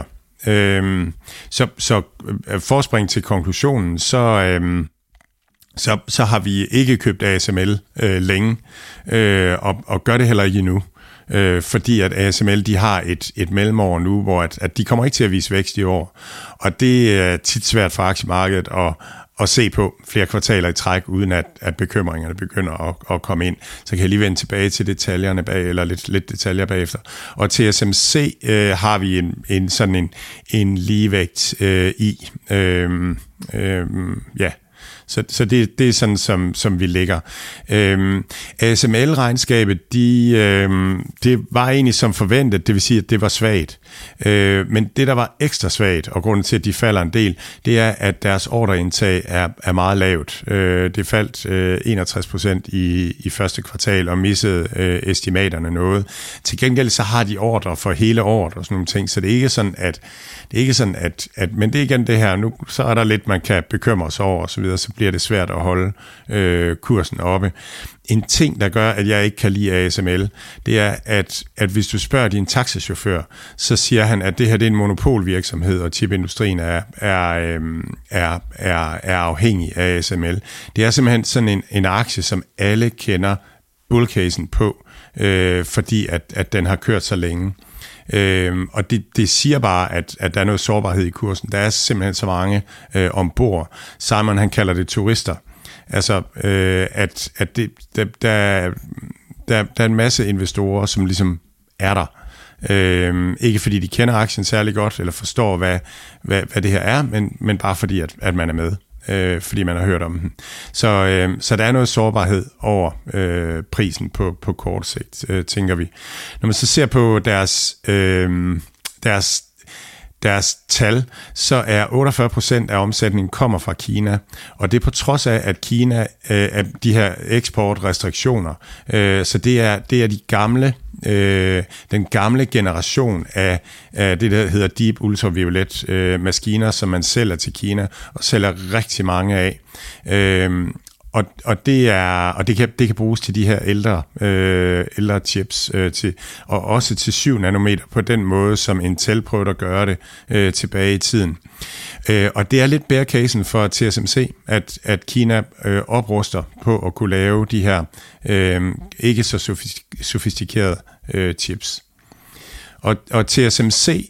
Så forspring til konklusionen, så har vi ikke købt ASML længe, og gør det heller ikke endnu. Fordi at ASML, de har et mellemår nu, hvor at de kommer ikke til at vise vækst i år. Og det er tit svært for aktiemarkedet at se på flere kvartaler i træk, uden at bekymringerne begynder at komme ind. Så kan jeg lige vende tilbage til detaljerne bag, eller lidt detaljer bagefter. Og TSMC har vi en ligevægt i. Ja. Så det er sådan, som vi ligger. ASML-regnskabet, det var egentlig som forventet, det vil sige, at det var svagt. Men det, der var ekstra svagt, og grunden til, at de falder en del, det er, at deres ordreindtag er meget lavt. Det faldt 61% i første kvartal, og missede estimaterne noget. Til gengæld så har de ordre for hele året og sådan nogle ting, så det er ikke sådan, at men det er igen det her, nu så er der lidt, man kan bekymre sig over og så videre, så bliver det svært at holde kursen oppe. En ting, der gør, at jeg ikke kan lide ASML, det er, at hvis du spørger din taxachauffør, så siger han, at det her det er en monopolvirksomhed, og chipindustrien er afhængig af ASML. Det er simpelthen sådan en aktie, som alle kender bullcasen på, fordi at den har kørt så længe. Og det siger bare, at der er noget sårbarhed i kursen. Der er simpelthen så mange ombord. Simon, han kalder det turister. Altså, at der er en masse investorer, som ligesom er der. Ikke fordi de kender aktien særlig godt, eller forstår, hvad det her er, men bare fordi, at man er med. Fordi man har hørt om den. Så der er noget sårbarhed over prisen på kort sigt, tænker vi. Når man så ser på deres tal, så er 48% af omsætningen kommer fra Kina, og det er på trods af, at Kina af de her eksportrestriktioner, så det er de gamle, den gamle generation af det, der hedder Deep Ultraviolet maskiner, som man sælger til Kina, og sælger rigtig mange af. Og det kan bruges til de her ældre chips, og også til 7 nanometer på den måde, som Intel prøvede at gøre det tilbage i tiden. Og det er lidt bear casen for TSMC, at Kina opruster på at kunne lave de her ikke så sofistikerede chips. Og TSMC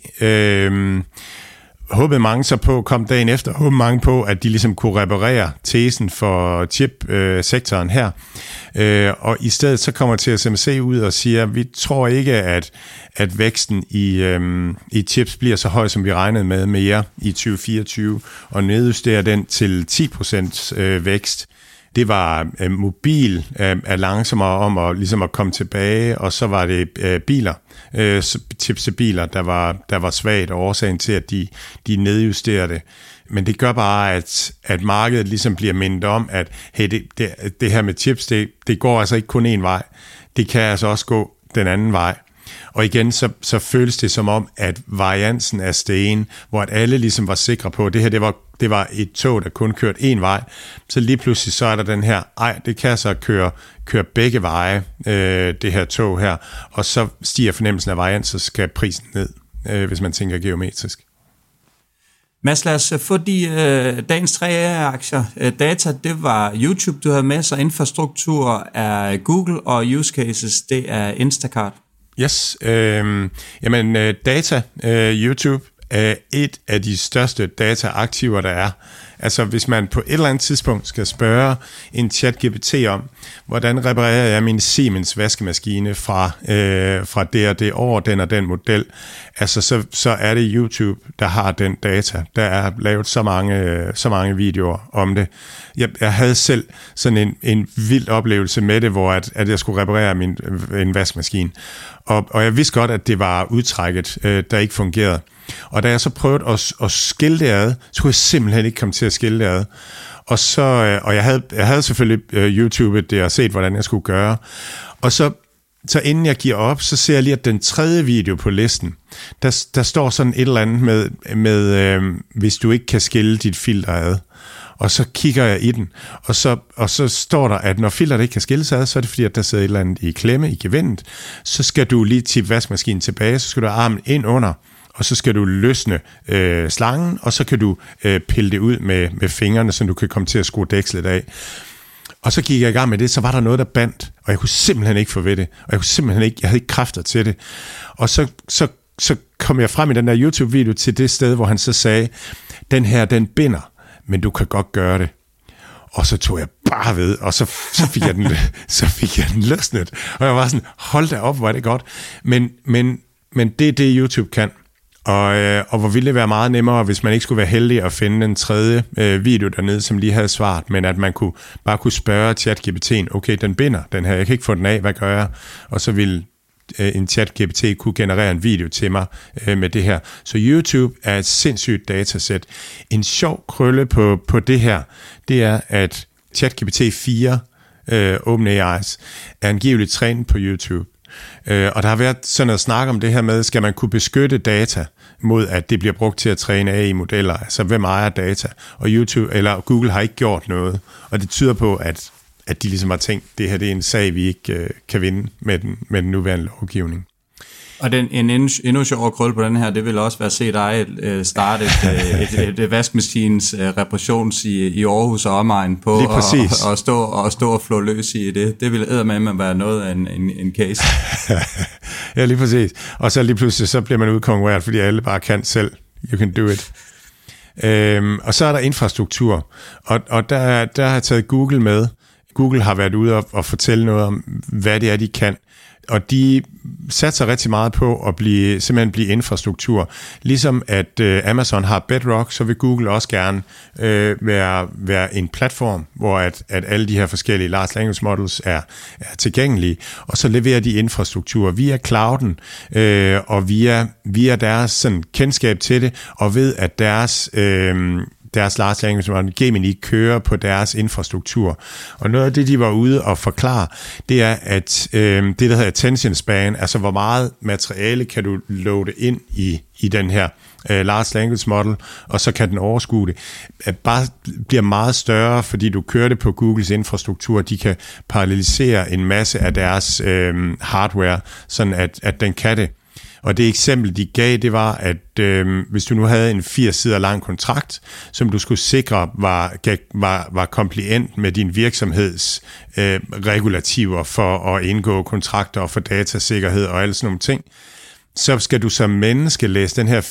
håbede mange så på, kom dagen efter, håbede mange på, at de ligesom kunne reparere tesen for chip-sektoren her. Og i stedet så kommer TSMC ud og siger, vi tror ikke, at væksten i chips bliver så høj, som vi regnede med mere i 2024, og nedjusterer den til 10% vækst. Det var mobil er langsommere om at komme tilbage, og så var det biler, chips til biler, der var svagt, og årsagen til, at de nedjusterer det. Men det gør bare, at markedet ligesom bliver mindet om, at hey, det her med chips, det går altså ikke kun én vej. Det kan altså også gå den anden vej. Og igen, så føles det som om, at variansen er stegen, hvor at alle ligesom var sikre på, at det her det var et tog, der kun kørte én vej. Så lige pludselig så er der den her, det kan så køre begge veje, det her tog her, og så stiger fornemmelsen af varians, så skal prisen ned, hvis man tænker geometrisk. Mads, lad os få dagens 3 aktier. Data, det var YouTube, du havde med, så infrastruktur er Google, og use cases, det er Instacart. Yes, data, YouTube er et af de største dataaktiver, der er. Altså, hvis man på et eller andet tidspunkt skal spørge en ChatGPT om, hvordan reparerer jeg min Siemens vaskemaskine fra det og det år, den og den model, altså så er det YouTube, der har den data. Der er lavet så mange videoer om det. Jeg havde selv sådan en vild oplevelse med det, hvor at jeg skulle reparere en vaskemaskine. Og jeg vidste godt, at det var udtrækket, der ikke fungerede. Og da jeg så prøvede at skille det ad, så kunne jeg simpelthen ikke komme til at skille det ad. Og jeg havde selvfølgelig YouTubet det og set, hvordan jeg skulle gøre. Og så inden jeg giver op, så ser jeg lige, at den 3. video på listen, der står sådan et eller andet med hvis du ikke kan skille dit filter ad. Og så kigger jeg i den, og så står der, at når filteret ikke kan skilles ad, så er det fordi, at der sidder et eller andet i klemme i gevindet. Så skal du lige tippe vaskemaskinen tilbage, så skal du have armen ind under, og så skal du løsne slangen, og så kan du pille det ud med fingrene, så du kan komme til at skrue dækslet af. Og så gik jeg i gang med det, så var der noget, der bandt, og jeg kunne simpelthen ikke få ved det, og jeg havde ikke kræfter til det. Og så kom jeg frem i den der YouTube-video til det sted, hvor han så sagde, den binder, men du kan godt gøre det. Og så tog jeg bare ved, og så fik jeg den løsnet. Og jeg var sådan, hold da op, hvor er det godt. Men det er det, YouTube kan. Og hvor ville det være meget nemmere, hvis man ikke skulle være heldig at finde den 3. video dernede, som lige havde svaret, men at man bare kunne spørge ChatGPT'en, okay, den binder den her, jeg kan ikke få den af, hvad gør jeg? Og så ville en ChatGPT kunne generere en video til mig med det her. Så YouTube er et sindssygt datasæt. En sjov krølle på det her, det er, at ChatGPT 4 OpenAI's er angiveligt trænet på YouTube. Og der har været sådan noget snak om det her med, skal man kunne beskytte data mod, at det bliver brugt til at træne AI-modeller? Altså, hvem ejer data? Og YouTube eller Google har ikke gjort noget. Og det tyder på, at de ligesom har tænkt, det her det er en sag, vi ikke kan vinde med den nuværende lovgivning. Og en endnu sjovere krølle på den her, det vil også være at se dig starte et vaskemaskines reparations i Aarhus og omegn på og stå og flå løs i det. Det vil eddermame være noget af en case. Ja, lige præcis. Og så lige pludselig, så bliver man udkonkurreret, fordi alle bare kan selv. You can do it. Og så er der infrastruktur, og der har jeg taget Google med. Google har været ude og fortælle noget om, hvad det er, de kan. Og de satser rigtig meget på at simpelthen blive infrastruktur. Ligesom at Amazon har Bedrock, så vil Google også gerne være en platform, hvor at alle de her forskellige large language models er tilgængelige. Og så leverer de infrastruktur via clouden og via deres sådan, kendskab til det, og ved at deres large language model, Gemini, kører på deres infrastruktur. Og noget af det, de var ude og forklare, det er, at det, der hedder attention span, altså hvor meget materiale kan du loade ind i den her large language model, og så kan den overskue det, bare bliver meget større, fordi du kører det på Googles infrastruktur. De kan parallelisere en masse af deres hardware, sådan at den kan det. Og det eksempel, de gav, det var, at hvis du nu havde en 80 sider lang kontrakt, som du skulle sikre var kompliant med din virksomheds regulativer for at indgå kontrakter og for datasikkerhed og alle sådan nogle ting, så skal du som menneske læse den her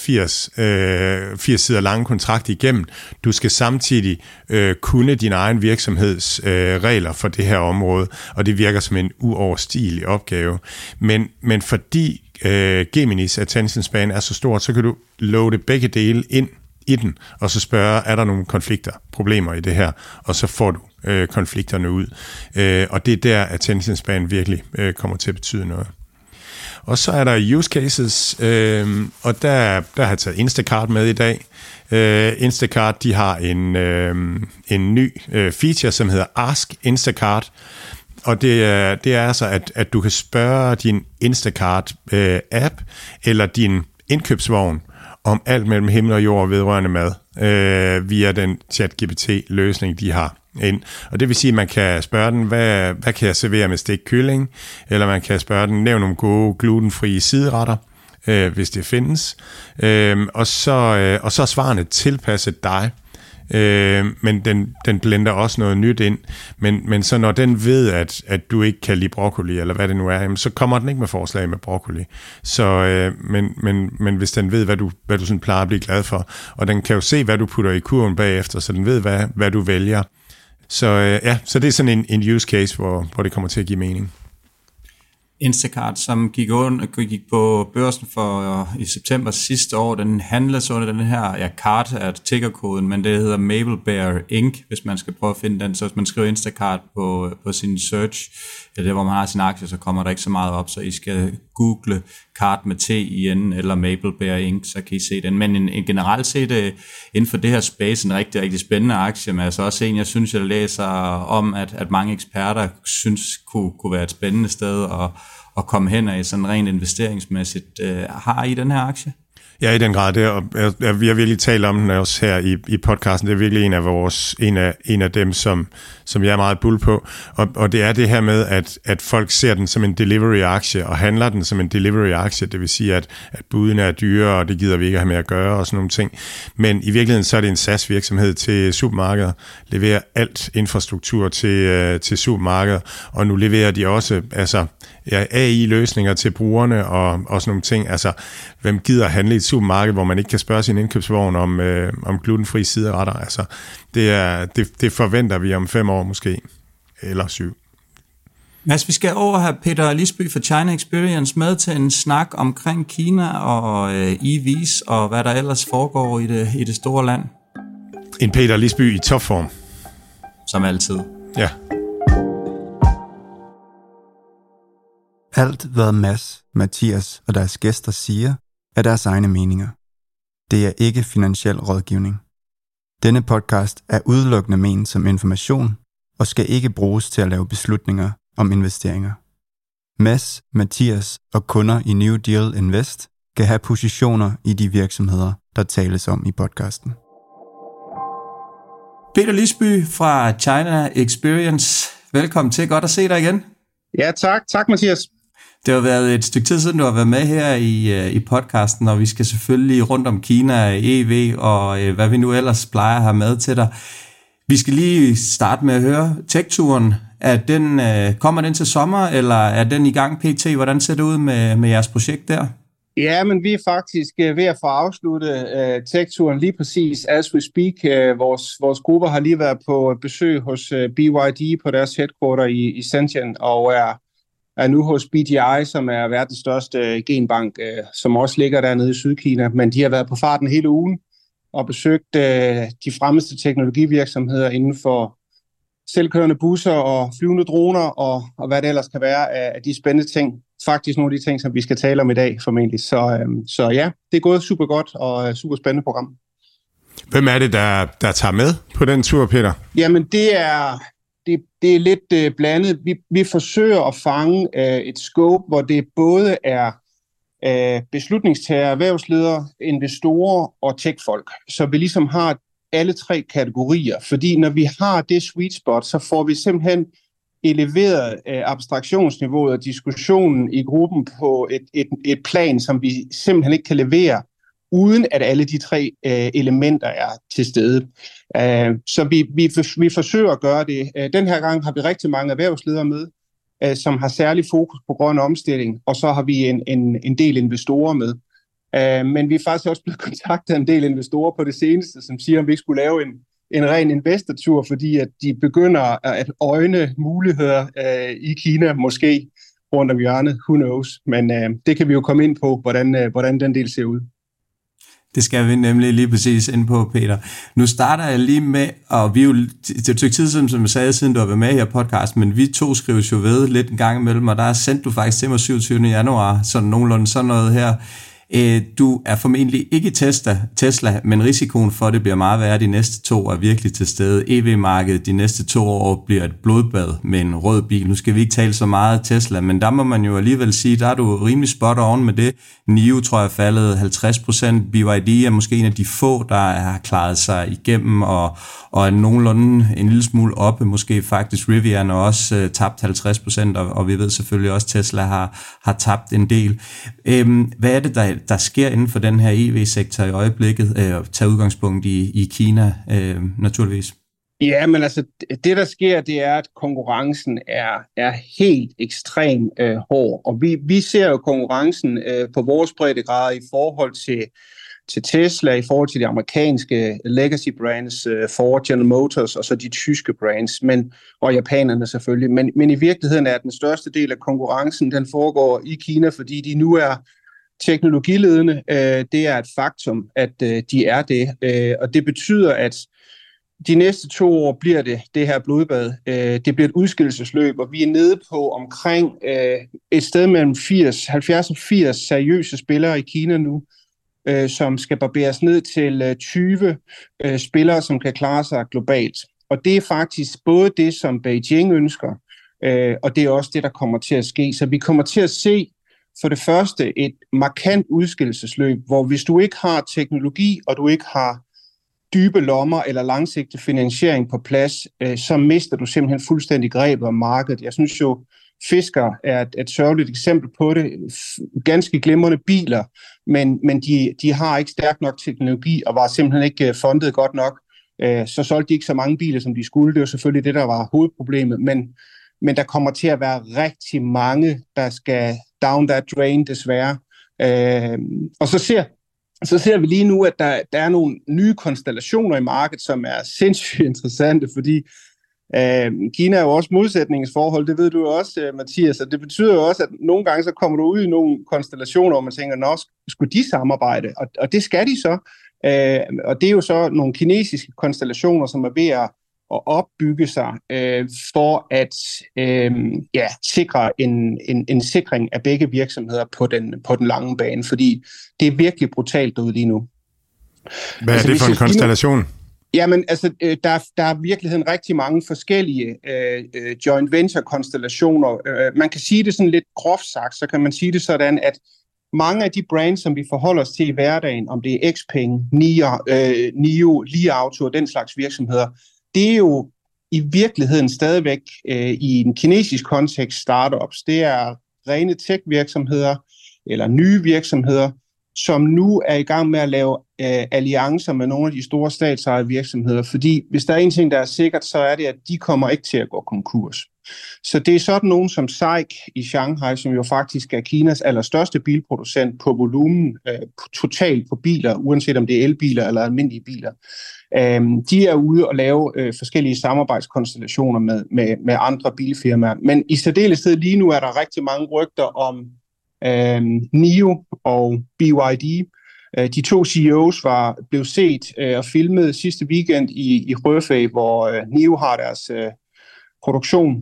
80 sider lange kontrakt igennem. Du skal samtidig kunne din egen virksomheds regler for det her område, og det virker som en uoverstigelig opgave. Men fordi Geminis attention span er så stort, så kan du loade begge dele ind i den, og så spørge, er der nogle problemer i det her, og så får du konflikterne ud. Og det er der, attention span virkelig kommer til at betyde noget. Og så er der use cases, og der har jeg taget Instacart med i dag. Instacart, de har en ny feature, som hedder Ask Instacart, og det er altså, at du kan spørge din Instacart-app eller din indkøbsvogn om alt mellem himmel og jord vedrørende mad via den ChatGPT-løsning, de har ind. Og det vil sige, at man kan spørge den, hvad kan jeg servere med stegt kylling? Eller man kan spørge den, nævn nogle gode glutenfrie sideretter, hvis det findes. Og så er svarene tilpasset dig. Men den blender også noget nyt ind. Men så når den ved, at du ikke kan lide broccoli, eller hvad det nu er, jamen, så kommer den ikke med forslag med broccoli. Så, men hvis den ved, hvad du sådan plejer at blive glad for, og den kan jo se, hvad du putter i kurven bagefter, så den ved, hvad du vælger. Så så det er sådan en use case, hvor det kommer til at give mening. Instacart, som gik på børsen i september sidste år, den handles under den her, cart er tickerkoden, men det hedder Mabelbear Inc., hvis man skal prøve at finde den. Så hvis man skriver Instacart på sin search, eller hvor man har sin aktie, så kommer der ikke så meget op, så I skal google Cart med T i enden, eller Mabelbear Inc., så kan I se den. Men en generelt set inden for det her space, en rigtig, rigtig spændende aktie, men altså også en, jeg synes, jeg læser om, at mange eksperter synes kunne være et spændende sted at komme hen af sådan rent investeringsmæssigt. Har I den her aktie? Ja, i den grad. Vi har virkelig talt om den også her i podcasten. Det er virkelig en af dem, som jeg er meget bull på. Og det er det her med, at folk ser den som en delivery-aktie, og handler den som en delivery-aktie. Det vil sige, at budene er dyre, og det gider vi ikke have med at gøre, og sådan nogle ting. Men i virkeligheden så er det en SaaS-virksomhed til supermarkeder. Leverer alt infrastruktur til supermarkeder, og nu leverer de også AI-løsninger til brugerne, og sådan nogle ting. Altså, hvem gider handle i et supermarked, hvor man ikke kan spørge sin indkøbsvogn om glutenfri sideretter? Altså, det forventer vi om 5 år måske, eller 7. Mads, vi skal over have Peter Lisby fra China Experience med til en snak omkring Kina og EVs, og hvad der ellers foregår i det store land. En Peter Lisby i topform. Som altid. Ja. Alt, hvad Mads, Mathias og deres gæster siger, er deres egne meninger. Det er ikke finansiel rådgivning. Denne podcast er udelukkende ment som information og skal ikke bruges til at lave beslutninger om investeringer. Mads, Mathias og kunder i New Deal Invest kan have positioner i de virksomheder, der tales om i podcasten. Peter Lisby fra China Experience. Velkommen til. Godt at se dig igen. Ja, tak. Tak, Mathias. Det har været et stykke tid siden, du har været med her i podcasten, og vi skal selvfølgelig rundt om Kina, EV og hvad vi nu ellers plejer at have med til dig. Vi skal lige starte med at høre Tech-turen. Kommer den til sommer, eller er den i gang pt? Hvordan ser det ud med jeres projekt der? Ja, men vi er faktisk ved at få afsluttet Tech-turen lige præcis as we speak. Vores grupper har lige været på besøg hos BYD på deres headquarter i Shenzhen, og er nu hos BGI, som er verdens største genbank, som også ligger dernede i Sydkina. Men de har været på farten hele ugen og besøgt de fremmeste teknologivirksomheder inden for selvkørende busser og flyvende droner og hvad det ellers kan være af de spændende ting. Faktisk nogle af de ting, som vi skal tale om i dag formentlig. Så ja, det er gået super godt og super spændende program. Hvem er det, der tager med på den tur, Peter? Jamen, det er lidt blandet. Vi forsøger at fange et scope, hvor det både er beslutningstagere, erhvervsledere, investorer og techfolk. Så vi ligesom har alle tre kategorier, fordi når vi har det sweet spot, så får vi simpelthen eleveret abstraktionsniveauet og diskussionen i gruppen på et plan, som vi simpelthen ikke kan levere, uden at alle de tre elementer er til stede. Så vi forsøger at gøre det. Den her gang har vi rigtig mange erhvervsledere med, som har særlig fokus på grøn omstilling, og så har vi en del investorer med. Men vi er faktisk også blevet kontaktet af en del investorer på det seneste, som siger, om vi ikke skulle lave en ren investortur, fordi at de begynder at øjne muligheder i Kina, måske rundt om hjørnet, who knows. Men det kan vi jo komme ind på, hvordan den del ser ud. Det skal vi nemlig lige præcis ind på, Peter. Nu starter jeg lige med, og vi er jo, det er et stykke tid siden, som jeg sagde, siden du har været med her podcast, men vi to skrives jo ved lidt en gang imellem, og der sendte du faktisk til mig 27. januar, sådan nogenlunde sådan noget her. Du er formentlig ikke Tesla, men risikoen for, at det bliver meget værre de næste 2 er virkelig til stede. EV-markedet de næste 2 år bliver et blodbad med en rød bil. Nu skal vi ikke tale så meget Tesla, men der må man jo alligevel sige, der er du rimelig spot on med det. NIO tror jeg er faldet 50%. BYD er måske en af de få, der har klaret sig igennem og er nogenlunde en lille smule oppe. Måske faktisk Rivian har også tabt 50%, og vi ved selvfølgelig også, at Tesla har tabt en del. Hvad er det, der sker inden for den her EV-sektor i øjeblikket? Tag udgangspunkt i Kina, naturligvis. Ja, men altså, det der sker, det er, at konkurrencen er helt ekstrem hård. Og vi ser jo konkurrencen på vores breddegrader i forhold til Tesla, i forhold til de amerikanske legacy brands, Ford, General Motors og så de tyske brands, og japanerne selvfølgelig. Men i virkeligheden er den største del af konkurrencen, den foregår i Kina, fordi de nu er teknologiledende. Det er et faktum, at de er det. Og det betyder, at de næste 2 år bliver det her blodbad. Det bliver et udskillelsesløb, og vi er nede på omkring et sted mellem 70 og 80 seriøse spillere i Kina nu, som skal barberes ned til 20 spillere, som kan klare sig globalt. Og det er faktisk både det, som Beijing ønsker, og det er også det, der kommer til at ske. Så vi kommer til at se for det første et markant udskillelsesløb, hvor hvis du ikke har teknologi, og du ikke har dybe lommer eller langsigtet finansiering på plads, så mister du simpelthen fuldstændig grebet om markedet. Jeg synes jo, Fisker er et sørgeligt eksempel på det. Ganske glimrende biler, men de har ikke stærk nok teknologi og var simpelthen ikke fundet godt nok. Så solgte de ikke så mange biler, som de skulle. Det var selvfølgelig det, der var hovedproblemet. Men der kommer til at være rigtig mange, der skal down that drain, desværre. Og så ser vi lige nu, at der er nogle nye konstellationer i markedet, som er sindssygt interessante, fordi Kina er jo også modsætningsforhold, det ved du jo også, Mathias, og det betyder jo også, at nogle gange så kommer du ud i nogle konstellationer, hvor man tænker, nå, skulle de samarbejde? Og det skal de så. Og det er jo så nogle kinesiske konstellationer, som er ved at opbygge sig for at sikre en sikring af begge virksomheder på den lange bane, fordi det er virkelig brutalt derude lige nu. Hvad er det for en konstellation? Jamen, altså, der er i virkeligheden rigtig mange forskellige joint venture-konstellationer. Man kan sige det sådan lidt groft sagt, så kan man sige det sådan, at mange af de brands, som vi forholder os til i hverdagen, om det er Xpeng, NIO, Li Auto og den slags virksomheder, det er jo i virkeligheden stadigvæk i en kinesisk kontekst startups. Det er rene tech-virksomheder eller nye virksomheder, som nu er i gang med at lave alliancer med nogle af de store statsejede virksomheder. Fordi hvis der er en ting, der er sikkert, så er det, at de kommer ikke til at gå konkurs. Så det er sådan nogen som SAIC i Shanghai, som jo faktisk er Kinas allerstørste bilproducent på volumen, totalt på biler, uanset om det er elbiler eller almindelige biler. De er ude og lave forskellige samarbejdskonstellationer med andre bilfirmaer. Men i særdeleshed lige nu er der rigtig mange rygter om NIO og BYD. De to CEOs blev set og filmet sidste weekend i Hefei, hvor NIO har deres produktion.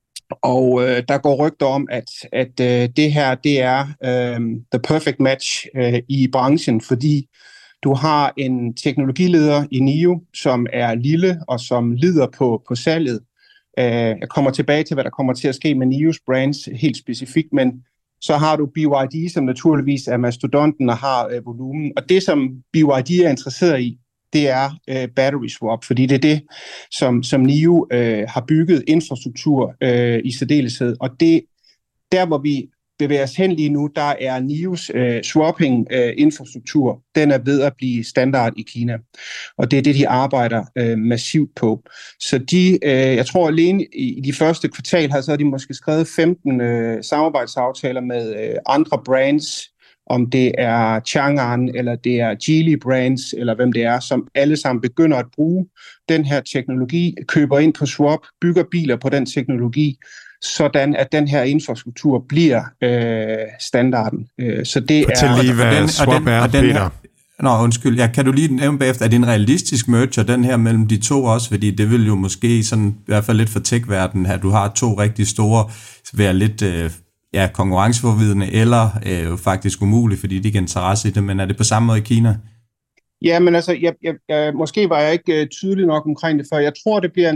Og der går rygter om, at det her det er the perfect match i branchen, fordi du har en teknologileder i NIO, som er lille og som lider på salget. Jeg kommer tilbage til, hvad der kommer til at ske med NIOs brands helt specifikt, men så har du BYD, som naturligvis er mastodonten og har volumen. Og det, som BYD er interesseret i, det er battery swap, fordi det er det, som NIO har bygget infrastruktur i særdeleshed. Og det, der hvor vi bevæger os hen lige nu, der er NIOs swapping-infrastruktur, den er ved at blive standard i Kina. Og det er det, de arbejder massivt på. Så jeg tror alene i de første kvartal her, så har de måske skrevet 15 samarbejdsaftaler med andre brands, om det er Chang'an, eller det er Geely Brands, eller hvem det er, som alle sammen begynder at bruge den her teknologi, køber ind på swap, bygger biler på den teknologi, sådan at den her infrastruktur bliver standarden. Så det Fortæl lige, hvad swap er, Peter. Undskyld. Ja, kan du lige nævne bagefter, er det en realistisk merger, den her mellem de to også? Fordi det vil jo måske sådan, i hvert fald lidt for tech-verdenen, at du har to rigtig store, være lidt konkurrenceforvidende, eller faktisk umuligt, fordi de ikke har interesse i det, men er det på samme måde i Kina? Ja, men altså, måske var jeg ikke tydelig nok omkring det før. Jeg tror, det bliver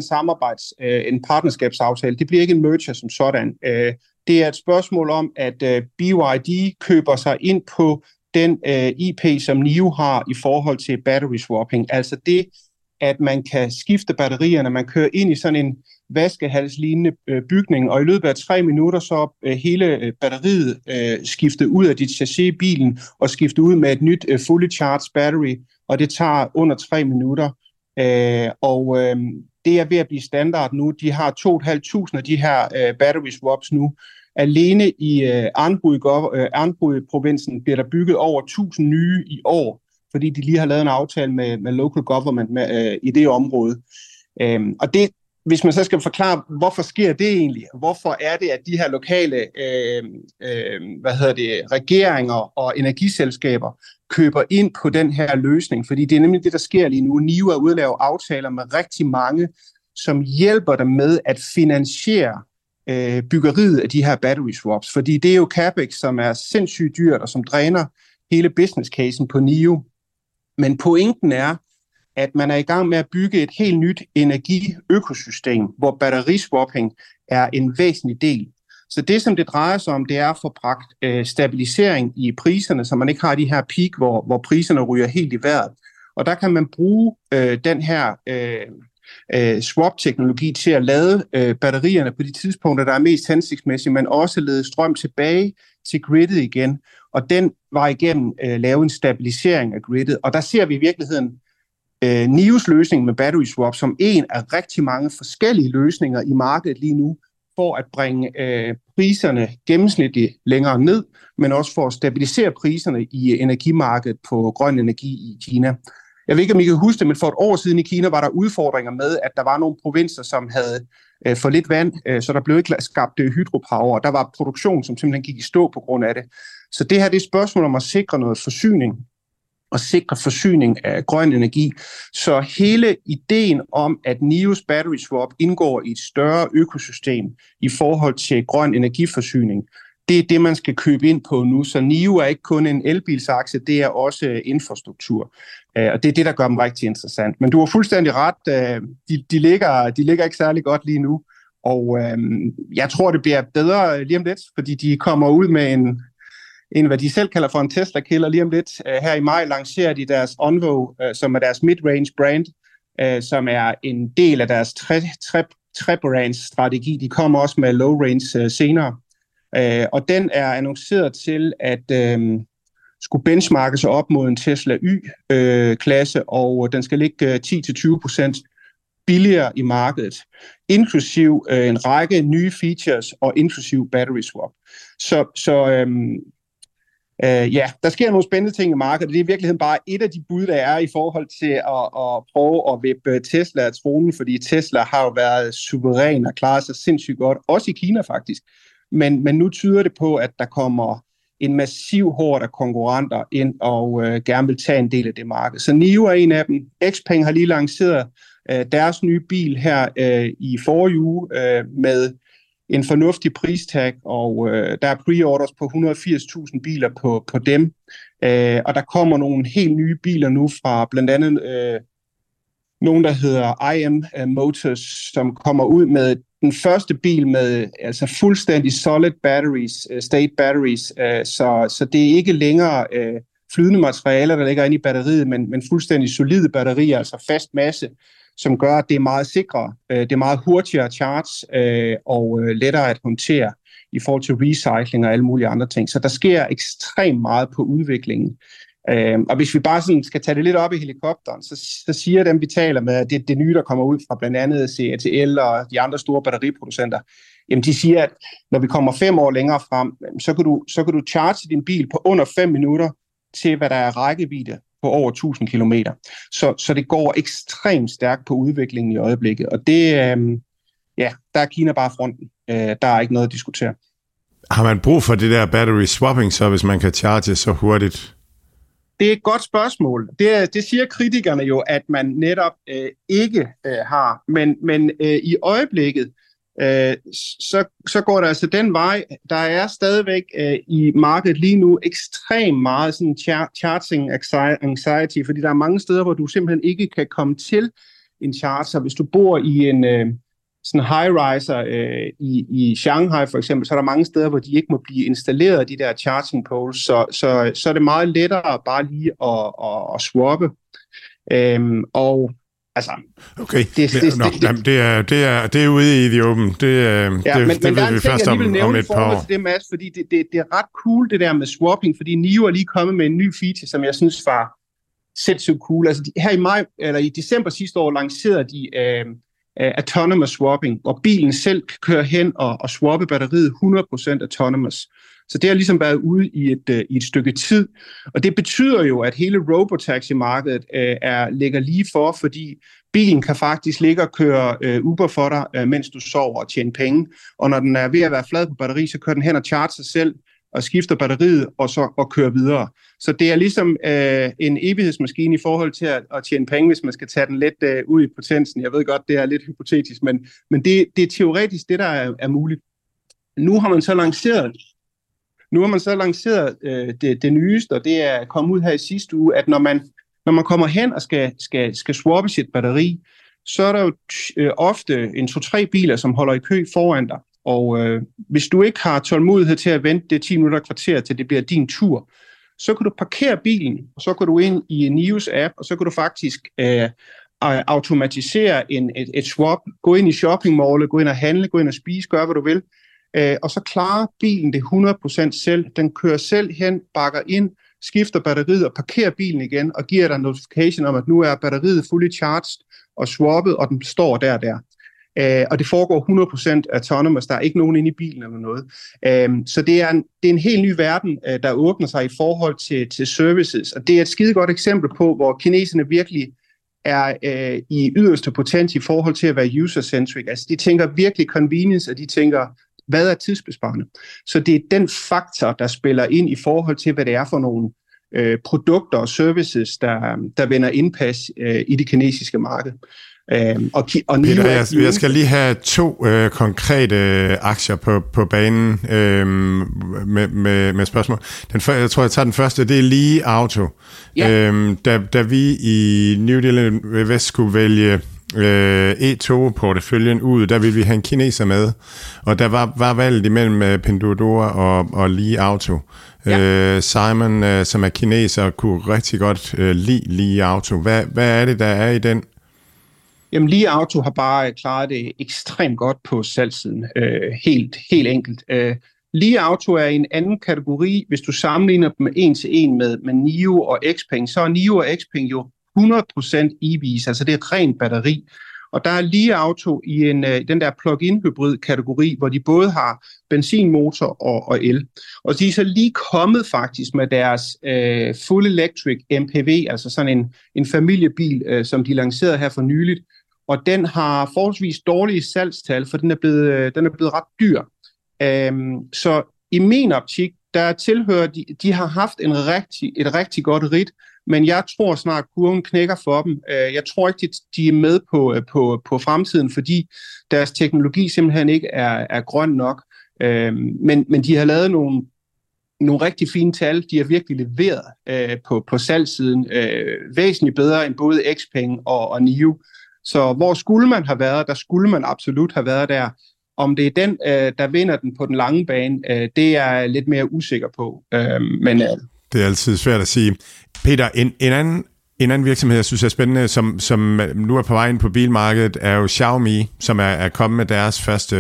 en partnerskabsaftale. Det bliver ikke en merger som sådan. Det er et spørgsmål om, at BYD køber sig ind på den IP, som NIO har i forhold til battery swapping. Altså det, at man kan skifte batterierne, man kører ind i sådan en vaskehalslignende bygning, og i løbet af 3 minutter så hele batteriet skiftet ud af dit chassis i bilen og skiftet ud med et nyt fully charged battery, og det tager under 3 minutter. Det er ved at blive standard nu. De har 2.500 af de her battery swaps nu. Alene i Anhui-provinsen bliver der bygget over 1.000 nye i år, fordi de lige har lavet en aftale med local government i det område. Og det, hvis man så skal forklare, hvorfor sker det egentlig? Hvorfor er det, at de her lokale regeringer og energiselskaber køber ind på den her løsning? Fordi det er nemlig det, der sker lige nu. NIO er ude at lave aftaler med rigtig mange, som hjælper dem med at finansiere byggeriet af de her battery swaps. Fordi det er jo capex, som er sindssygt dyrt og som dræner hele business casen på NIO. Men pointen er, at man er i gang med at bygge et helt nyt energiøkosystem, hvor batteriswapping er en væsentlig del. Så det, som det drejer sig om, det er at få bragt stabilisering i priserne, så man ikke har de her peak, hvor priserne ryger helt i vejret. Og der kan man bruge den her swap-teknologi til at lade batterierne på de tidspunkter, der er mest hensigtsmæssige, men også lede strøm tilbage til gridet igen. Og den var igennem lave en stabilisering af gridet. Og der ser vi i virkeligheden NIOs løsning med battery swap som en af rigtig mange forskellige løsninger i markedet lige nu, for at bringe priserne gennemsnitligt længere ned, men også for at stabilisere priserne i energimarkedet på grøn energi i Kina. Jeg ved ikke, om I kan huske det, men for et år siden i Kina var der udfordringer med, at der var nogle provinser, som havde for lidt vand, så der blev ikke skabt hydropower. Der var produktion, som simpelthen gik i stå på grund af det. Så det her det er et spørgsmål om at sikre noget forsyning, og sikre forsyning af grøn energi. Så hele ideen om, at NIOs battery swap indgår i et større økosystem i forhold til grøn energiforsyning, det er det, man skal købe ind på nu. Så NIO er ikke kun en elbilsaktie, det er også infrastruktur. Og det er det, der gør dem rigtig interessant. Men du har fuldstændig ret. De ligger ikke særlig godt lige nu. Og jeg tror, det bliver bedre lige om lidt, fordi de kommer ud med en hvad de selv kalder for en Tesla-killer lige om lidt. Her i maj lancerer de deres Onvo, som er deres mid-range brand, som er en del af deres tre-brands-strategi. De kommer også med low-range senere. Og den er annonceret til at skulle benchmarke sig op mod en Tesla Y-klasse, og den skal ligge 10-20% billigere i markedet, inklusiv en række nye features og inklusiv battery swap. Ja, der sker nogle spændende ting i markedet. Det er i virkeligheden bare et af de bud, der er i forhold til at prøve at vippe Tesla af tronen, fordi Tesla har jo været suveræn og klaret sig sindssygt godt, også i Kina faktisk. Men nu tyder det på, at der kommer en massiv horde af konkurrenter ind og gerne vil tage en del af det marked. Så NIO er en af dem. XPeng har lige lanceret deres nye bil her i forrige uge med en fornuftig pristag, og der er pre-orders på 180.000 biler på dem. Og der kommer nogle helt nye biler nu fra blandt andet nogen, der hedder IM Motors, som kommer ud med den første bil med altså fuldstændig solid batteries, state batteries, så det er ikke længere flydende materialer, der ligger inde i batteriet, men fuldstændig solide batterier, altså fast masse, som gør, at det er meget sikrere, det er meget hurtigere at charge og lettere at håndtere i forhold til recycling og alle mulige andre ting. Så der sker ekstremt meget på udviklingen. Og hvis vi bare sådan skal tage det lidt op i helikopteren, så siger dem, vi taler med, at det nye, der kommer ud fra blandt andet CATL og de andre store batteriproducenter, jamen de siger, at når vi kommer 5 år længere frem, så kan du charge din bil på under 5 minutter til, hvad der er rækkevidde på over 1000 kilometer. Så det går ekstremt stærkt på udviklingen i øjeblikket, og det, ja, der er Kina bare fronten. Der er ikke noget at diskutere. Har man brug for det der battery swapping, så hvis man kan charge så hurtigt? Det er et godt spørgsmål. Det siger kritikerne jo, at man netop ikke har. Men i øjeblikket, så går der altså den vej. Der er stadigvæk i markedet lige nu ekstremt meget sådan charging anxiety, fordi der er mange steder, hvor du simpelthen ikke kan komme til en charger. Hvis du bor i en sådan high-riser i Shanghai for eksempel, så er der mange steder, hvor de ikke må blive installeret, de der charging poles, så er det meget lettere bare lige at swappe. Og altså... Okay, det er ude i the open. Det ved vi først om et par år. Det, Mads, fordi det er ret cool, det der med swapping, fordi NIO er lige kommet med en ny feature, som jeg synes var sindssygt cool. Altså her i maj, eller i december sidste år, lancerede de autonomous swapping, hvor bilen selv kan køre hen og swappe batteriet 100% autonomous. Så det har ligesom været ude i et stykke tid, og det betyder jo, at hele robotaxi-markedet ligger lige for, fordi bilen kan faktisk ligge og køre Uber for dig, mens du sover og tjener penge, og når den er ved at være flad på batteri, så kører den hen og charger sig selv, og skifter batteriet og kører videre. Så det er ligesom en evighedsmaskine i forhold til at tjene penge, hvis man skal tage den lidt ud i potensen. Jeg ved godt, det er lidt hypotetisk, men det er teoretisk det, der er muligt. Nu har man så lanceret det nyeste, og det er kommet ud her i sidste uge, at når man kommer hen og skal swappe sit batteri, så er der jo ofte en 2-3 biler, som holder i kø foran dig. Og hvis du ikke har tålmodighed til at vente det 10 minutter kvarter, til det bliver din tur, så kan du parkere bilen, og så kan du ind i NIO's app, og så kan du faktisk automatisere et swap, gå ind i shoppingmallet, gå ind og handle, gå ind og spise, gør hvad du vil, og så klarer bilen det 100% selv. Den kører selv hen, bakker ind, skifter batteriet og parkerer bilen igen, og giver dig en notification om, at nu er batteriet fully charged og swappet, og den står der. Og det foregår 100% autonomous, der er ikke nogen inde i bilen eller noget. Så det er en helt ny verden, der åbner sig i forhold til services, og det er et skide godt eksempel på, hvor kineserne virkelig er i yderste potens i forhold til at være user-centric. Altså de tænker virkelig convenience, og de tænker, hvad er tidsbesparende? Så det er den faktor, der spiller ind i forhold til, hvad det er for nogle produkter og services, der vinder indpas i det kinesiske marked. Og Peter, jeg skal lige have 2 konkrete aktier på banen med spørgsmål. Jeg tror, jeg tager den første. Det er Li Auto. Ja. Da vi i New Deal Invest skulle vælge E2-porteføljen ud, der ville vi have en kineser med, og der var valget imellem Pinduoduo og Li Auto. Ja. Simon, som er kineser, kunne rigtig godt lide Li Auto. Hvad er det, der er i den? Jamen, Li Auto har bare klaret det ekstremt godt på salgssiden. Helt enkelt. Li Auto er i en anden kategori. Hvis du sammenligner dem 1-1 med NIO og XPeng, så er NIO og XPeng jo 100% EVs, altså det er rent batteri. Og der er Li Auto i den der plug-in hybrid kategori, hvor de både har benzinmotor og el. Og de er så lige kommet faktisk med deres full electric MPV, altså sådan en familiebil, som de lancerede her for nyligt. Og den har forholdsvis dårlige salgstal, for den er blevet ret dyr. Så i min optik, der tilhører de har haft et rigtig godt ridt, men jeg tror snart, kurven knækker for dem. Jeg tror ikke, de er med på fremtiden, fordi deres teknologi simpelthen ikke er grøn nok. Men de har lavet nogle rigtig fine tal. De har virkelig leveret på salgssiden væsentligt bedre end både XPeng og NIO. Så hvor skulle man have været? Der skulle man absolut have været der. Om det er den, der vinder den på den lange bane, det er jeg lidt mere usikker på. Det er altid svært at sige. Peter, en anden virksomhed, jeg synes er spændende, som nu er på vej ind på bilmarkedet, er jo Xiaomi, som er kommet med deres første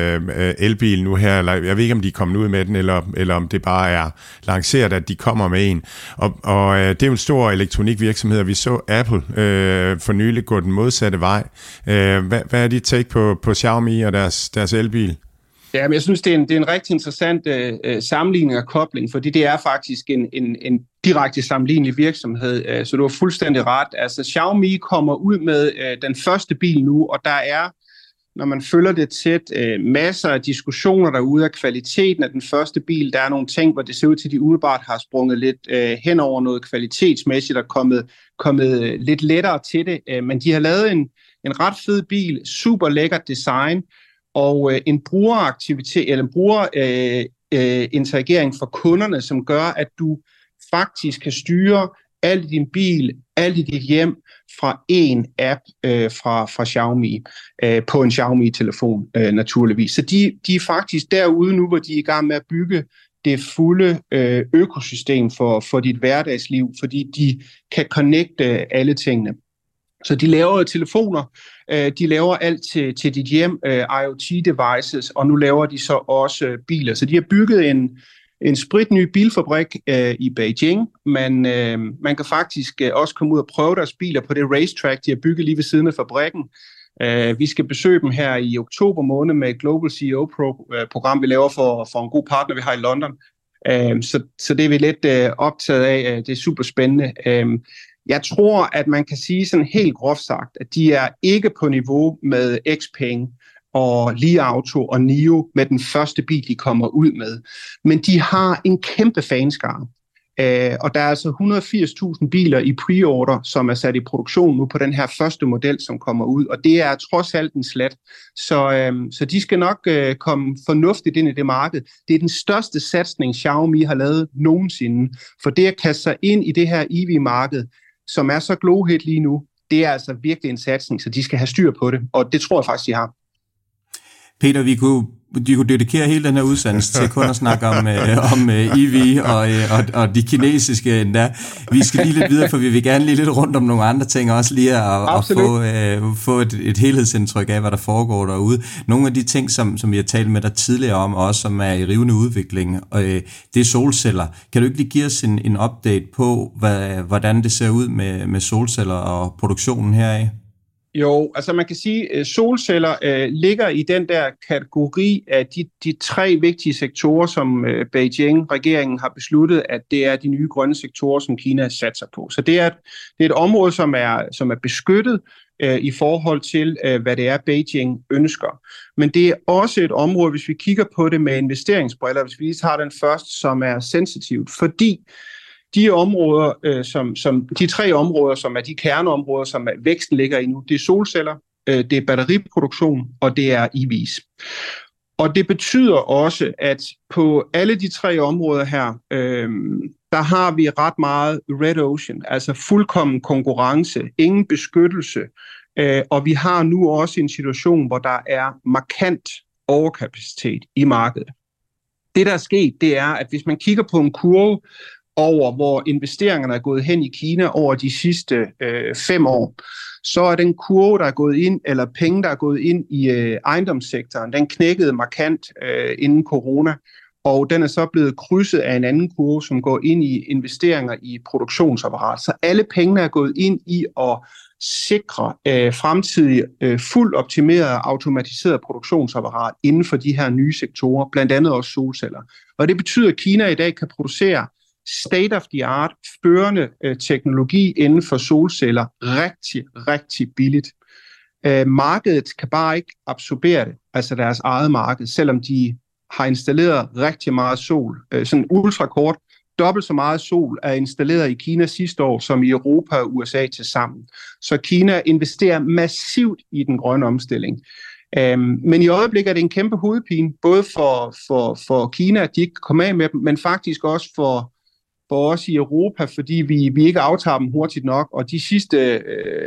elbil nu her. Eller jeg ved ikke, om de er kommet ud med den, eller om det bare er lanceret, at de kommer med en. Og det er jo en stor elektronikvirksomhed, og vi så Apple for nylig gå den modsatte vej. Hvad er dit take på Xiaomi og deres elbil? Ja, men jeg synes, det er en rigtig interessant sammenligning og kobling, fordi det er faktisk en direkte sammenlignelig virksomhed, så du har fuldstændig ret. Altså, Xiaomi kommer ud med den første bil nu, og der er, når man følger det tæt, masser af diskussioner derude af kvaliteten af den første bil. Der er nogle ting, hvor det ser ud til, at de umiddelbart har sprunget lidt hen over noget kvalitetsmæssigt og kommet lidt lettere til det. Men de har lavet en ret fed bil, super lækkert design, og en brugeraktivitet eller en brugerinteragering for kunderne, som gør, at du faktisk kan styre alt i din bil, alt i dit hjem fra en app fra Xiaomi på en Xiaomi-telefon naturligvis. Så de er faktisk derude nu, hvor de er i gang med at bygge det fulde økosystem for dit hverdagsliv, fordi de kan connecte alle tingene. Så de laver telefoner, de laver alt til dit hjem, IoT-devices, og nu laver de så også biler. Så de har bygget en spritny bilfabrik i Beijing, men man kan faktisk også komme ud og prøve deres biler på det racetrack, de har bygget lige ved siden af fabrikken. Vi skal besøge dem her i oktober måned med et Global CEO-program, vi laver for en god partner, vi har i London. Så det er vi lidt optaget af. Det er super spændende. Jeg tror, at man kan sige sådan helt groft sagt, at de er ikke på niveau med XPeng og Li Auto og NIO med den første bil, de kommer ud med. Men de har en kæmpe fanskare. Og der er altså 180.000 biler i pre-order, som er sat i produktion nu på den her første model, som kommer ud. Og det er trods alt en slat. Så de skal nok komme fornuftigt ind i det marked. Det er den største satsning, Xiaomi har lavet nogensinde. For det at kaste sig ind i det her EV-marked, som er så glohedt lige nu, det er altså virkelig en satsning, så de skal have styr på det. Og det tror jeg faktisk, de har. Peter, vi kunne dedikere hele den her udsendelse til kun at snakke om EV og de kinesiske endda. Vi skal lige lidt videre, for vi vil gerne lige lidt rundt om nogle andre ting, også lige at få et helhedsindtryk af, hvad der foregår derude. Nogle af de ting, som vi har talt med dig tidligere om, og også som er i rivende udvikling, det er solceller. Kan du ikke lige give os en update på, hvordan det ser ud med solceller og produktionen heraf? Jo, altså man kan sige, at solceller ligger i den der kategori af de 3 vigtige sektorer, som Beijing-regeringen har besluttet, at det er de nye grønne sektorer, som Kina satser på. Så det er et område, som er beskyttet i forhold til, hvad det er, Beijing ønsker. Men det er også et område, hvis vi kigger på det med investeringsbriller, hvis vi lige tager den først, som er sensitivt, fordi De områder, de 3 områder, som er de kerneområder, som væksten ligger i nu, det er solceller, det er batteriproduktion, og det er EV's. Og det betyder også, at på alle de 3 områder her, der har vi ret meget red ocean, altså fuldkommen konkurrence, ingen beskyttelse, og vi har nu også en situation, hvor der er markant overkapacitet i markedet. Det, der er sket, det er, at hvis man kigger på en kurve over, hvor investeringerne er gået hen i Kina over de sidste 5 år, så er den kurve, der er gået ind, eller penge, der er gået ind i ejendomssektoren, den knækkede markant inden corona, og den er så blevet krydset af en anden kurve, som går ind i investeringer i produktionsapparat. Så alle pengene er gået ind i at sikre fremtidig fuldt optimeret automatiseret produktionsapparat inden for de her nye sektorer, blandt andet også solceller. Og det betyder, at Kina i dag kan producere state-of-the-art førende teknologi inden for solceller rigtig, rigtig billigt. Markedet kan bare ikke absorbere det, altså deres eget marked, selvom de har installeret rigtig meget sol. Sådan ultrakort, dobbelt så meget sol er installeret i Kina sidste år, som i Europa og USA til sammen. Så Kina investerer massivt i den grønne omstilling. Men i øjeblikket er det en kæmpe hovedpine, både for Kina, at de ikke kan komme af med dem, men faktisk også for os i Europa, fordi vi ikke aftager dem hurtigt nok, og de sidste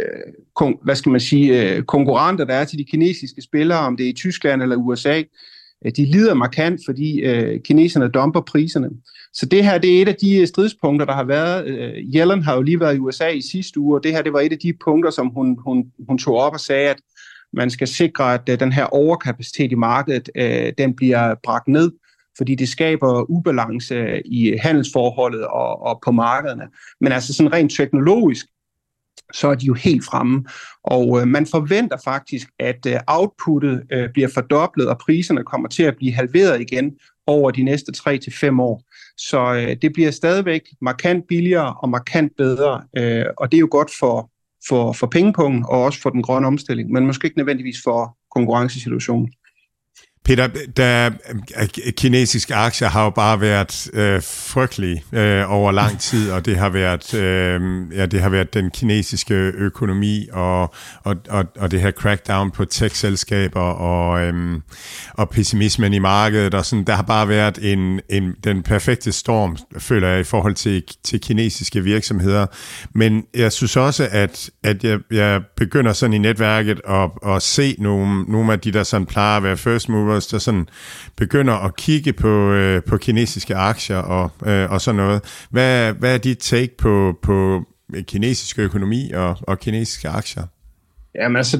konkurrenter, der er til de kinesiske spillere, om det er i Tyskland eller USA, de lider markant, fordi kineserne dumper priserne. Så det her, det er et af de stridspunkter, der har været. Yellen har jo lige været i USA i sidste uge, og det her, det var et af de punkter, som hun tog op og sagde, at man skal sikre, at den her overkapacitet i markedet, den bliver bragt ned, fordi det skaber ubalance i handelsforholdet og på markederne. Men altså sådan rent teknologisk, så er de jo helt fremme. Og man forventer faktisk, at outputtet bliver fordoblet, og priserne kommer til at blive halveret igen over de næste 3-5 år. Så det bliver stadigvæk markant billigere og markant bedre, og det er jo godt for pengepungen og også for den grønne omstilling, men måske ikke nødvendigvis for konkurrencesituationen. Peter, kinesiske aktier har jo bare været frygtelige over lang tid, og det har været den kinesiske økonomi og det her crackdown på tech-selskaber og pessimismen i markedet og sådan. Der har bare været den perfekte storm, føler jeg, i forhold til kinesiske virksomheder. Men jeg synes også, at jeg begynder sådan i netværket at se nogle af de der sådan plejer at være first movers, der sådan begynder at kigge på kinesiske aktier og sådan noget. Hvad er dit take på kinesisk økonomi og kinesiske aktier? Jamen altså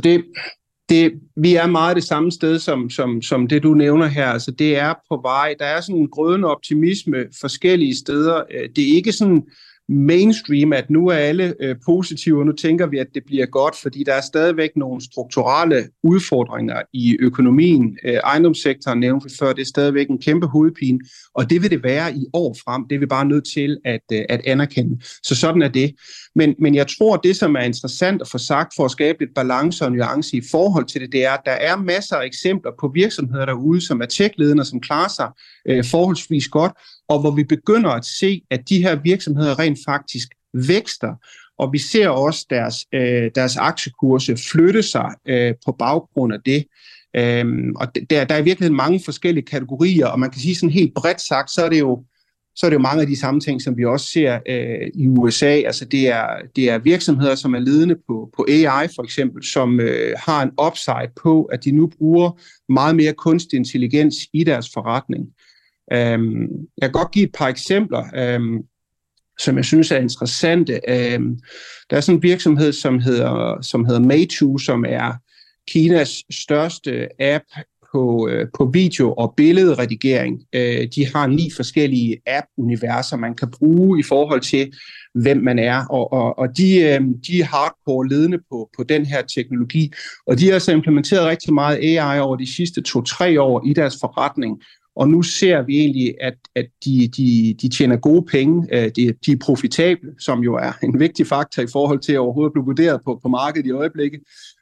vi er meget det samme sted som det du nævner her. Altså det er på vej. Der er sådan en grønne optimisme forskellige steder. Det er ikke sådan mainstream, at nu er alle positive, og nu tænker vi, at det bliver godt, fordi der er stadigvæk nogle strukturelle udfordringer i økonomien. Ejendomssektoren nævnte vi før, det er stadigvæk en kæmpe hovedpine, og det vil det være i år frem. Det er vi bare nødt til at anerkende. Så sådan er det. Men jeg tror, det som er interessant at få sagt for at skabe lidt balance og nuance i forhold til det er, at der er masser af eksempler på virksomheder derude, som er tech-ledende, som klarer sig forholdsvis godt, og hvor vi begynder at se, at de her virksomheder rent faktisk vækster, og vi ser også deres aktiekurse flytte sig på baggrund af det. Og der er i virkeligheden mange forskellige kategorier, og man kan sige sådan helt bredt sagt, så er det jo mange af de samme ting, som vi også ser i USA. Altså det er virksomheder, som er ledende på AI for eksempel, som har en upside på, at de nu bruger meget mere kunstig intelligens i deres forretning. Jeg kan godt give et par eksempler, som jeg synes er interessante. Der er sådan en virksomhed, som hedder Meitu, som er Kinas største app på video- og billedredigering. De har 9 forskellige app-universer, man kan bruge i forhold til, hvem man er, og de er hardcore ledende på den her teknologi, og de har altså implementeret rigtig meget AI over de sidste 2-3 år i deres forretning, og nu ser vi egentlig, at de tjener gode penge, de er profitable, som jo er en vigtig faktor i forhold til at overhovedet blive vurderet på markedet i øjeblikket.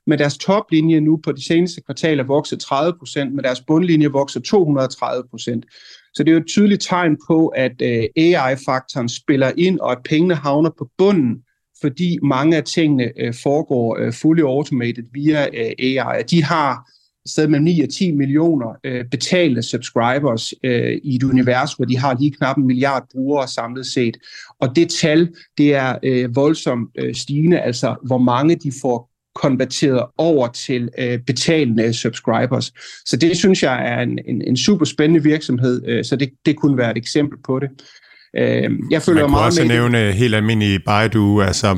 med deres toplinje nu på de seneste kvartaler vokset 30%, med deres bundlinje vokset 230%. Så det er jo et tydeligt tegn på, at AI-faktoren spiller ind, og at pengene havner på bunden, fordi mange af tingene foregår fully automated via AI. De har stadig mellem 9 og 10 millioner betalte subscribers i et univers, hvor de har lige knap 1 milliard brugere samlet set. Og det tal, det er voldsomt stigende, altså hvor mange de får konverteret over til betalende subscribers. Så det synes jeg er en super spændende virksomhed, så det kunne være et eksempel på det. Jeg føler man meget også med nævne helt almindelige Baidu, altså,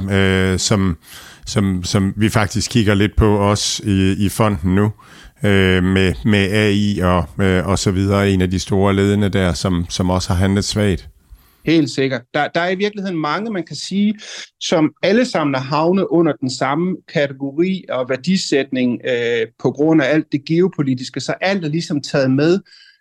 som vi faktisk kigger lidt på også i fonden nu, med AI og så videre, en af de store ledende der, som også har handlet svagt. Helt sikkert. Der er i virkeligheden mange, man kan sige, som alle sammen er havnet under den samme kategori og værdisætning på grund af alt det geopolitiske, så alt er ligesom taget med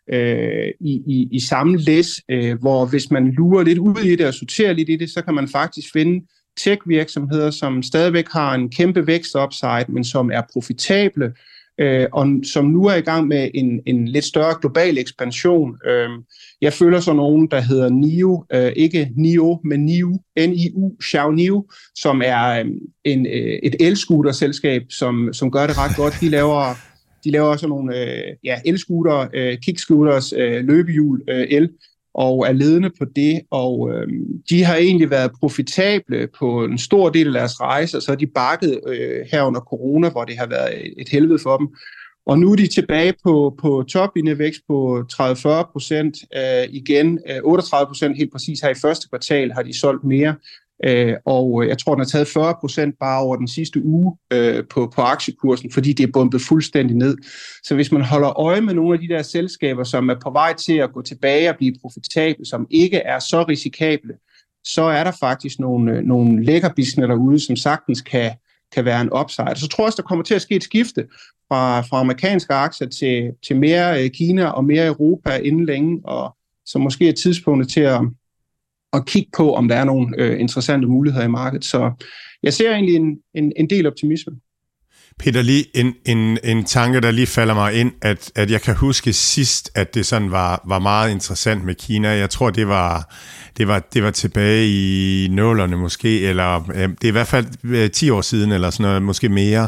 i samme læs, hvor hvis man lurer lidt ud i det og sorterer lidt i det, så kan man faktisk finde tech-virksomheder, som stadigvæk har en kæmpe vækst-upside, men som er profitable, og som nu er i gang med en lidt større global ekspansion. Jeg følger så nogen, der hedder NIO, ikke NIO, men NIU, N-I-U, Xiaonyu, som er et elscooter-selskab, som gør det ret godt. De laver sådan nogle elscooter, kickscooters, løbehjul, el, og er ledende på det, og de har egentlig været profitable på en stor del af deres rejse, og så er de bakket her under corona, hvor det har været et helvede for dem. Og nu er de tilbage på toplinjevækst på 30-40% igen, 38% helt præcis her i første kvartal har de solgt mere, og jeg tror, den har taget 40% bare over den sidste uge på aktiekursen, fordi det er bumpet fuldstændig ned. Så hvis man holder øje med nogle af de der selskaber, som er på vej til at gå tilbage og blive profitable, som ikke er så risikable, så er der faktisk nogle lækker business derude, som sagtens kan være en upside. Så tror jeg også, der kommer til at ske et skifte fra amerikanske aktier til mere Kina og mere Europa inden længe, og så måske et tidspunkt til at kigge på, om der er nogle interessante muligheder i markedet. Så jeg ser egentlig en del optimisme. Peter, lige en tanke, der lige falder mig ind, at jeg kan huske sidst, at det sådan var meget interessant med Kina. Jeg tror, det var tilbage i 00'erne måske, eller det er i hvert fald 10 år siden, eller sådan noget, måske mere.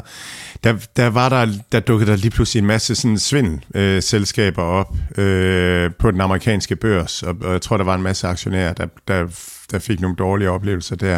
Der dukkede der lige pludselig en masse sådan svindelselskaber op på den amerikanske børs, og jeg tror, der var en masse aktionærer, der fik nogle dårlige oplevelser der.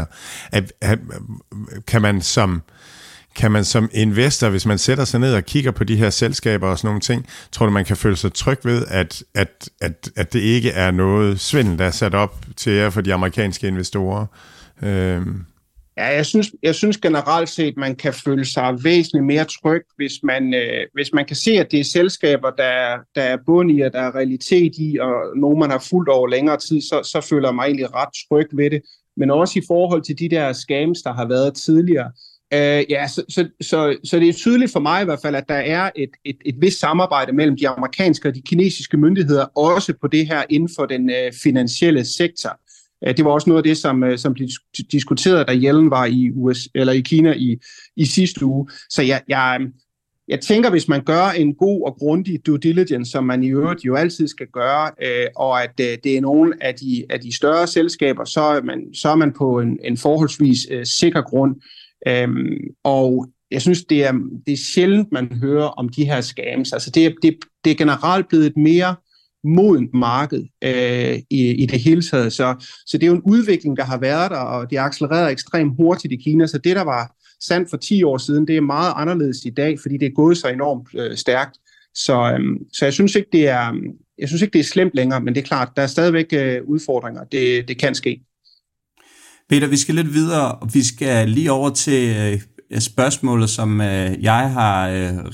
Kan man som investor, hvis man sætter sig ned og kigger på de her selskaber og sådan nogle ting, tror du, man kan føle sig tryg ved, at det ikke er noget svindel, der er sat op til jer for de amerikanske investorer? Ja, jeg synes generelt set, man kan føle sig væsentligt mere tryg, hvis man kan se, at det er selskaber, der er bund i, og der er realitet i, og nogen, man har fulgt over længere tid, så føler jeg mig egentlig ret tryg ved det. Men også i forhold til de der scams, der har været tidligere, så det er tydeligt for mig i hvert fald, at der er et vist samarbejde mellem de amerikanske og de kinesiske myndigheder, også på det her inden for den finansielle sektor. Det var også noget af det, som blev diskuteret, da Yellen var i USA, eller i Kina i sidste uge. Så jeg tænker, hvis man gør en god og grundig due diligence, som man i øvrigt jo altid skal gøre, og at det er nogle af de større selskaber, så er man på en forholdsvis sikker grund. Og jeg synes, det er sjældent, man hører om de her scams. Altså det er generelt blevet et mere modent marked i det hele taget. Så det er jo en udvikling, der har været der, og det accelererer ekstremt hurtigt i Kina. Så det, der var sandt for 10 år siden, det er meget anderledes i dag, fordi det er gået så enormt stærkt. Så jeg synes ikke, det er slemt længere, men det er klart, der er stadigvæk udfordringer. Det kan ske. Peter, vi skal lidt videre. Vi skal lige over til spørgsmålet, som jeg har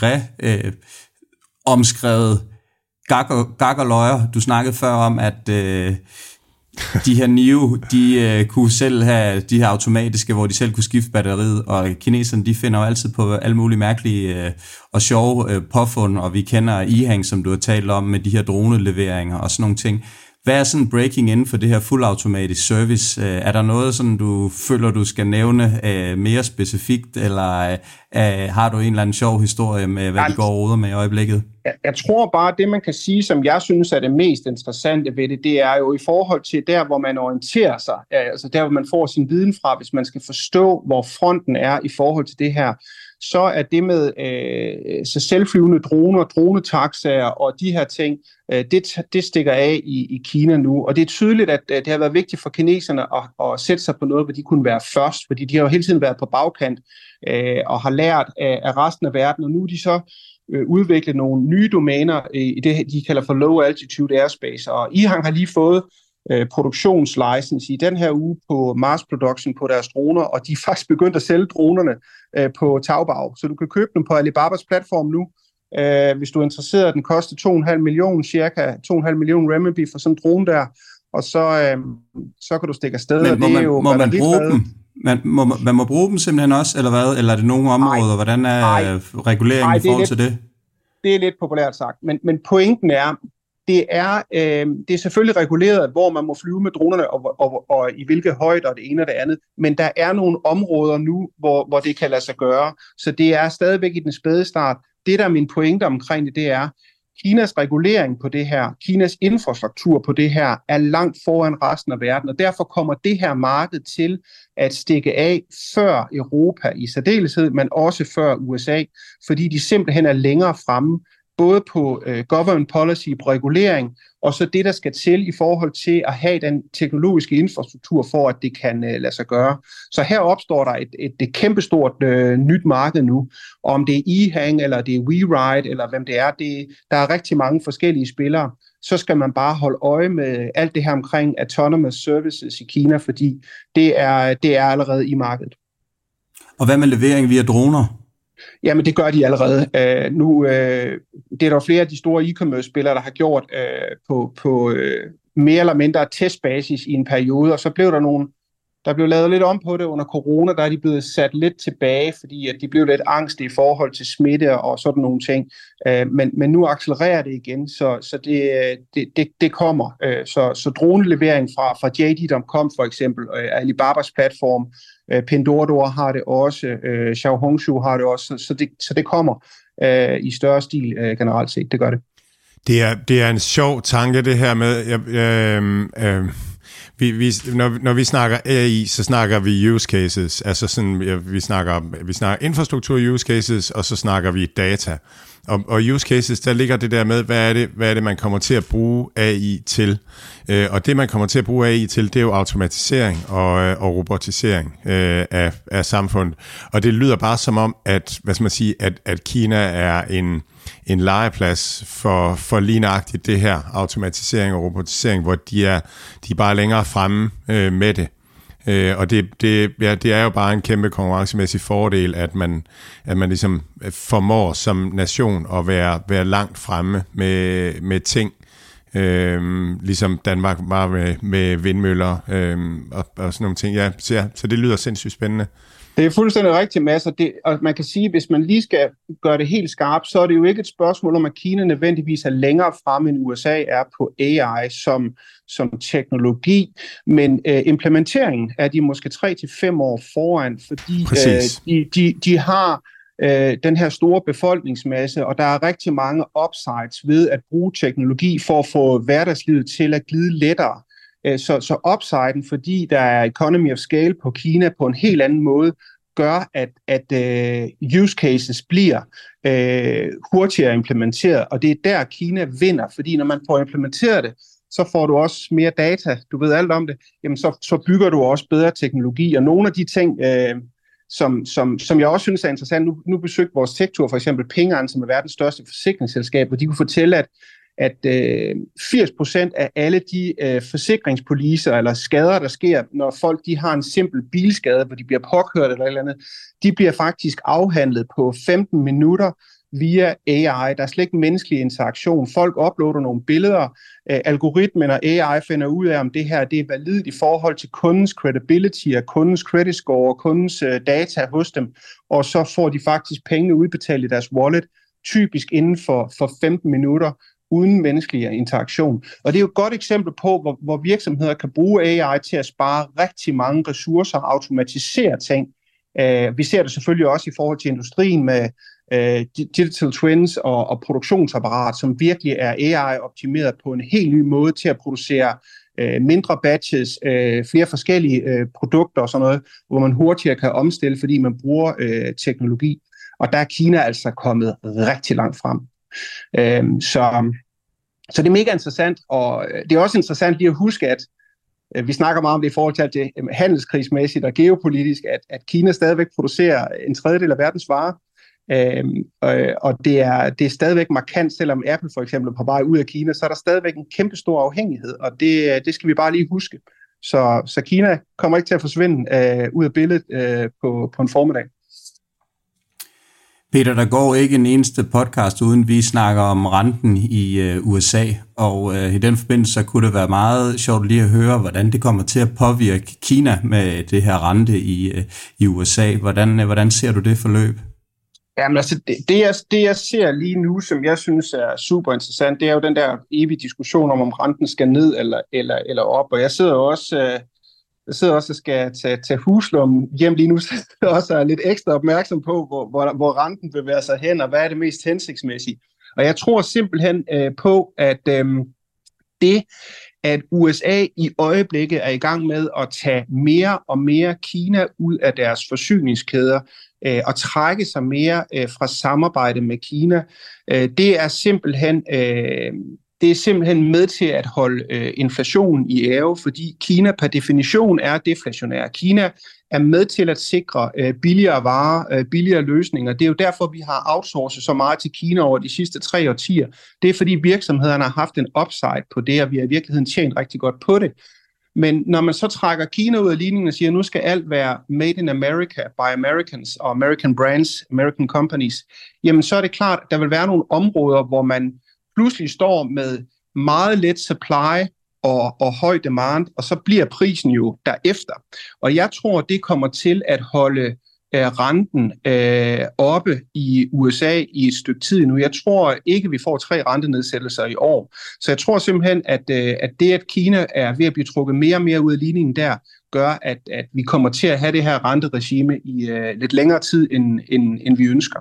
omskrevet. Gak og løjer. Du snakkede før om, at de her NIO, de kunne selv have de her automatiske, hvor de selv kunne skifte batteriet, og kineserne, de finder jo altid på alle mulige mærkelige og sjove påfund, og vi kender EHang, som du har talt om, med de her droneleveringer og sådan nogle ting. Hvad er sådan breaking inden for det her fuldautomatisk service? Er der noget, sådan du føler, du skal nævne mere specifikt, eller har du en eller anden sjov historie med, hvad de går og roder med i øjeblikket? Jeg tror bare, det man kan sige, som jeg synes er det mest interessante ved det, det er jo i forhold til der, hvor man orienterer sig, altså der, hvor man får sin viden fra, hvis man skal forstå, hvor fronten er i forhold til det her, så er det med så selvflyvende droner, dronetaxaer og de her ting, det stikker af i Kina nu. Og det er tydeligt, at det har været vigtigt for kineserne at sætte sig på noget, hvor de kunne være først, fordi de har jo hele tiden været på bagkant og har lært af resten af verden, og nu er de så udviklet nogle nye domæner i det, de kalder for low altitude airspace. Og Ihang har lige fået produktionslicense i den her uge på mass production på deres droner, og de er faktisk begyndt at sælge dronerne på Taobao. Så du kan købe dem på Alibabas platform nu. Hvis du er interesseret, den koster 2,5 millioner, cirka 2,5 millioner renminbi for sådan en drone der, og så kan du stikke afsted. Men må man bruge dem? Man må bruge dem simpelthen også, eller hvad? Eller er det nogle områder? Hvordan er reguleringen i forhold til det? Det er lidt populært sagt, men pointen er, det er selvfølgelig reguleret, hvor man må flyve med dronerne, og i hvilke højder, og det ene og det andet. Men der er nogle områder nu, hvor det kan lade sig gøre. Så det er stadigvæk i den spæde start. Det, der er min pointe omkring det er, Kinas regulering på det her, Kinas infrastruktur på det her, er langt foran resten af verden, og derfor kommer det her marked til at stikke af før Europa i særdeleshed, men også før USA, fordi de simpelthen er længere fremme, både på government policy, på regulering, og så det, der skal til i forhold til at have den teknologiske infrastruktur for, at det kan lade sig gøre. Så her opstår der et kæmpestort nyt marked nu, og om det er Ihang, eller det er WeRide, eller hvem det er, der er rigtig mange forskellige spillere. Så skal man bare holde øje med alt det her omkring autonomous services i Kina, fordi det er allerede i markedet. Og hvad med levering via droner? Jamen, det gør de allerede. Det er der flere af de store e-commerce-spillere, der har gjort på mere eller mindre testbasis i en periode, og så blev der blev lavet lidt om på det under corona, der er de blevet sat lidt tilbage, fordi at de blev lidt angst i forhold til smitte og sådan nogle ting. Men nu accelererer det igen, så det kommer. Så dronelevering fra JD.com for eksempel, Alibabas platform, Pinduoduo har det også, Xiaohongshu har det også, så det kommer i større stil generelt set, det gør det. Det er en sjov tanke, det her med... Når vi snakker AI, så snakker vi use cases, altså sådan, vi snakker infrastruktur use cases, og så snakker vi data. Og use cases, der ligger det der med, hvad er det man kommer til at bruge AI til? Og det man kommer til at bruge AI til, det er jo automatisering og robotisering af samfundet. Og det lyder bare som om, at at Kina er en legeplads for lige nøjagtigt det her automatisering og robotisering, hvor de er bare længere fremme med det. Og det er jo bare en kæmpe konkurrencemæssig fordel, at man ligesom formår som nation at være langt fremme med ting, ligesom Danmark var med vindmøller og sådan nogle ting. Ja, så det lyder sindssygt spændende. Det er fuldstændig rigtigt, Mads, og man kan sige, at hvis man lige skal gøre det helt skarpt, så er det jo ikke et spørgsmål om, at Kina nødvendigvis er længere fremme end USA er på AI som teknologi, men implementeringen er de måske 3-5 år foran, fordi de har den her store befolkningsmasse, og der er rigtig mange upsides ved at bruge teknologi for at få hverdagslivet til at glide lettere. Så upsiden, fordi der er economy of scale på Kina på en helt anden måde, gør, at use cases bliver hurtigere implementeret, og det er der Kina vinder, fordi når man får implementeret det, så får du også mere data, du ved alt om det, jamen så bygger du også bedre teknologi, og nogle af de ting, som jeg også synes er interessant, nu besøgte vores tech-tour for eksempel Ping An, som er verdens største forsikringsselskab, og de kunne fortælle, at 80% af alle de forsikringspolicer eller skader, der sker, når folk de har en simpel bilskade, hvor de bliver påkørt eller et eller andet, de bliver faktisk afhandlet på 15 minutter via AI. Der er slet ikke menneskelig interaktion. Folk uploader nogle billeder, algoritmen og AI finder ud af, om det her det er validt i forhold til kundens credibility og kundens credit score og kundens data hos dem, og så får de faktisk pengene udbetalt i deres wallet, typisk inden for 15 minutter, uden menneskelig interaktion. Og det er jo et godt eksempel på, hvor virksomheder kan bruge AI til at spare rigtig mange ressourcer og automatisere ting. Vi ser det selvfølgelig også i forhold til industrien med digital twins og produktionsapparat, som virkelig er AI-optimeret på en helt ny måde til at producere mindre batches, flere forskellige produkter og sådan noget, hvor man hurtigere kan omstille, fordi man bruger teknologi. Og der er Kina altså kommet rigtig langt frem. Så det er mega interessant, og det er også interessant lige at huske, at vi snakker meget om det i forhold til at det handelskrigsmæssigt og geopolitisk, at Kina stadigvæk producerer en tredjedel af verdens varer, og det er stadigvæk markant, selvom Apple for eksempel er på vej ud af Kina, så er der stadigvæk en kæmpe stor afhængighed, og det skal vi bare lige huske. Så Kina kommer ikke til at forsvinde ud af billedet på en formiddag. Peter, der går ikke en eneste podcast, uden vi snakker om renten i USA, og i den forbindelse så kunne det være meget sjovt lige at høre, hvordan det kommer til at påvirke Kina med det her rente i USA. Hvordan ser du det forløb? Jamen altså, det jeg ser lige nu, som jeg synes er super interessant, det er jo den der evige diskussion om renten skal ned eller op, og jeg sidder også og skal tage huslum hjem lige nu, så jeg også er lidt ekstra opmærksom på, hvor renten bevæger sig hen, og hvad er det mest hensigtsmæssige. Og jeg tror simpelthen på, at at USA i øjeblikket er i gang med at tage mere og mere Kina ud af deres forsyningskæder og trække sig mere fra samarbejde med Kina. Det er simpelthen med til at holde inflationen i ave, fordi Kina per definition er deflationær. Kina er med til at sikre billigere varer, billigere løsninger. Det er jo derfor, vi har outsourcet så meget til Kina over de sidste 3 årtier. Det er fordi virksomhederne har haft en upside på det, og vi har i virkeligheden tjent rigtig godt på det. Men når man så trækker Kina ud af ligningen og siger, at nu skal alt være made in America by Americans og American brands, American companies, jamen så er det klart, at der vil være nogle områder, hvor man pludselig står med meget let supply og høj demand, og så bliver prisen jo derefter. Og jeg tror, det kommer til at holde renten oppe i USA i et stykke tid nu. Jeg tror ikke, vi får 3 rentenedsættelser i år. Så jeg tror simpelthen, at det, at Kina er ved at blive trukket mere og mere ud af ligningen der, gør, at vi kommer til at have det her renteregime i lidt længere tid, end vi ønsker.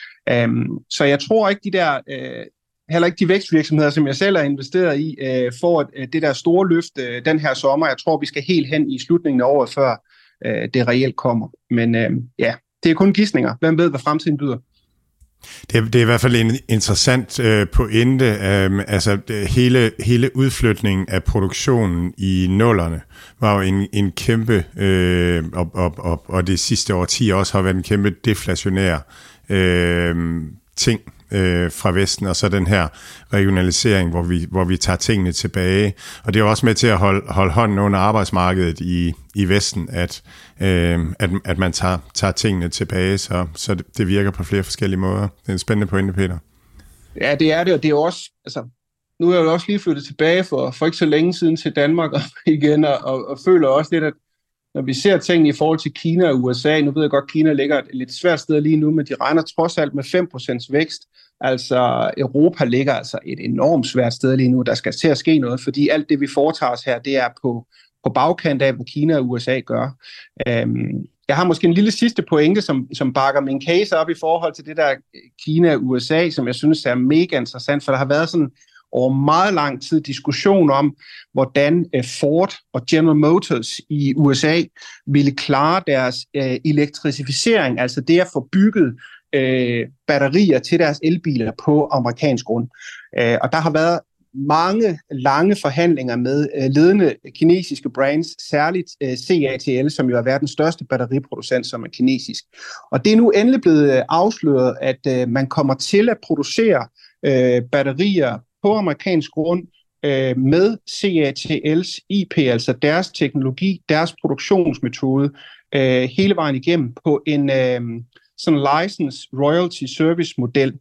Så jeg tror ikke, heller ikke de vækstvirksomheder, som jeg selv er investeret i, får det der store løft den her sommer. Jeg tror, vi skal helt hen i slutningen af året, før det reelt kommer. Men ja, det er kun gidsninger. Hvem ved, hvad fremtiden byder? Det er i hvert fald en interessant pointe. Altså hele udflytningen af produktionen i 00'erne var jo en kæmpe, og det sidste årti også har været en kæmpe deflationær ting fra Vesten, og så den her regionalisering, hvor vi tager tingene tilbage. Og det er også med til at holde hånden under arbejdsmarkedet i Vesten, at man tager tingene tilbage, så det virker på flere forskellige måder. Det er en spændende pointe, Peter. Ja, det er det, og det er også, altså, nu er jeg jo også lige flyttet tilbage for ikke så længe siden til Danmark igen, og føler også lidt, at når vi ser tingene i forhold til Kina og USA, nu ved jeg godt, at Kina ligger et lidt svært sted lige nu, men de regner trods alt med 5% vækst. Altså Europa ligger altså et enormt svært sted lige nu. Der skal til at ske noget, fordi alt det, vi foretager os her, det er på bagkant af, hvad Kina og USA gør. Jeg har måske en lille sidste pointe, som bakker min case op i forhold til det der Kina og USA, som jeg synes er mega interessant, for der har været sådan over meget lang tid diskussion om, hvordan Ford og General Motors i USA ville klare deres elektrificering, altså det at få bygget batterier til deres elbiler på amerikansk grund. Og der har været mange lange forhandlinger med ledende kinesiske brands, særligt CATL, som jo er verdens største batteriproducent, som er kinesisk. Og det er nu endelig blevet afsløret, at man kommer til at producere batterier på amerikansk grund med CATL's IP, altså deres teknologi, deres produktionsmetode, hele vejen igennem på en sådan license royalty service model,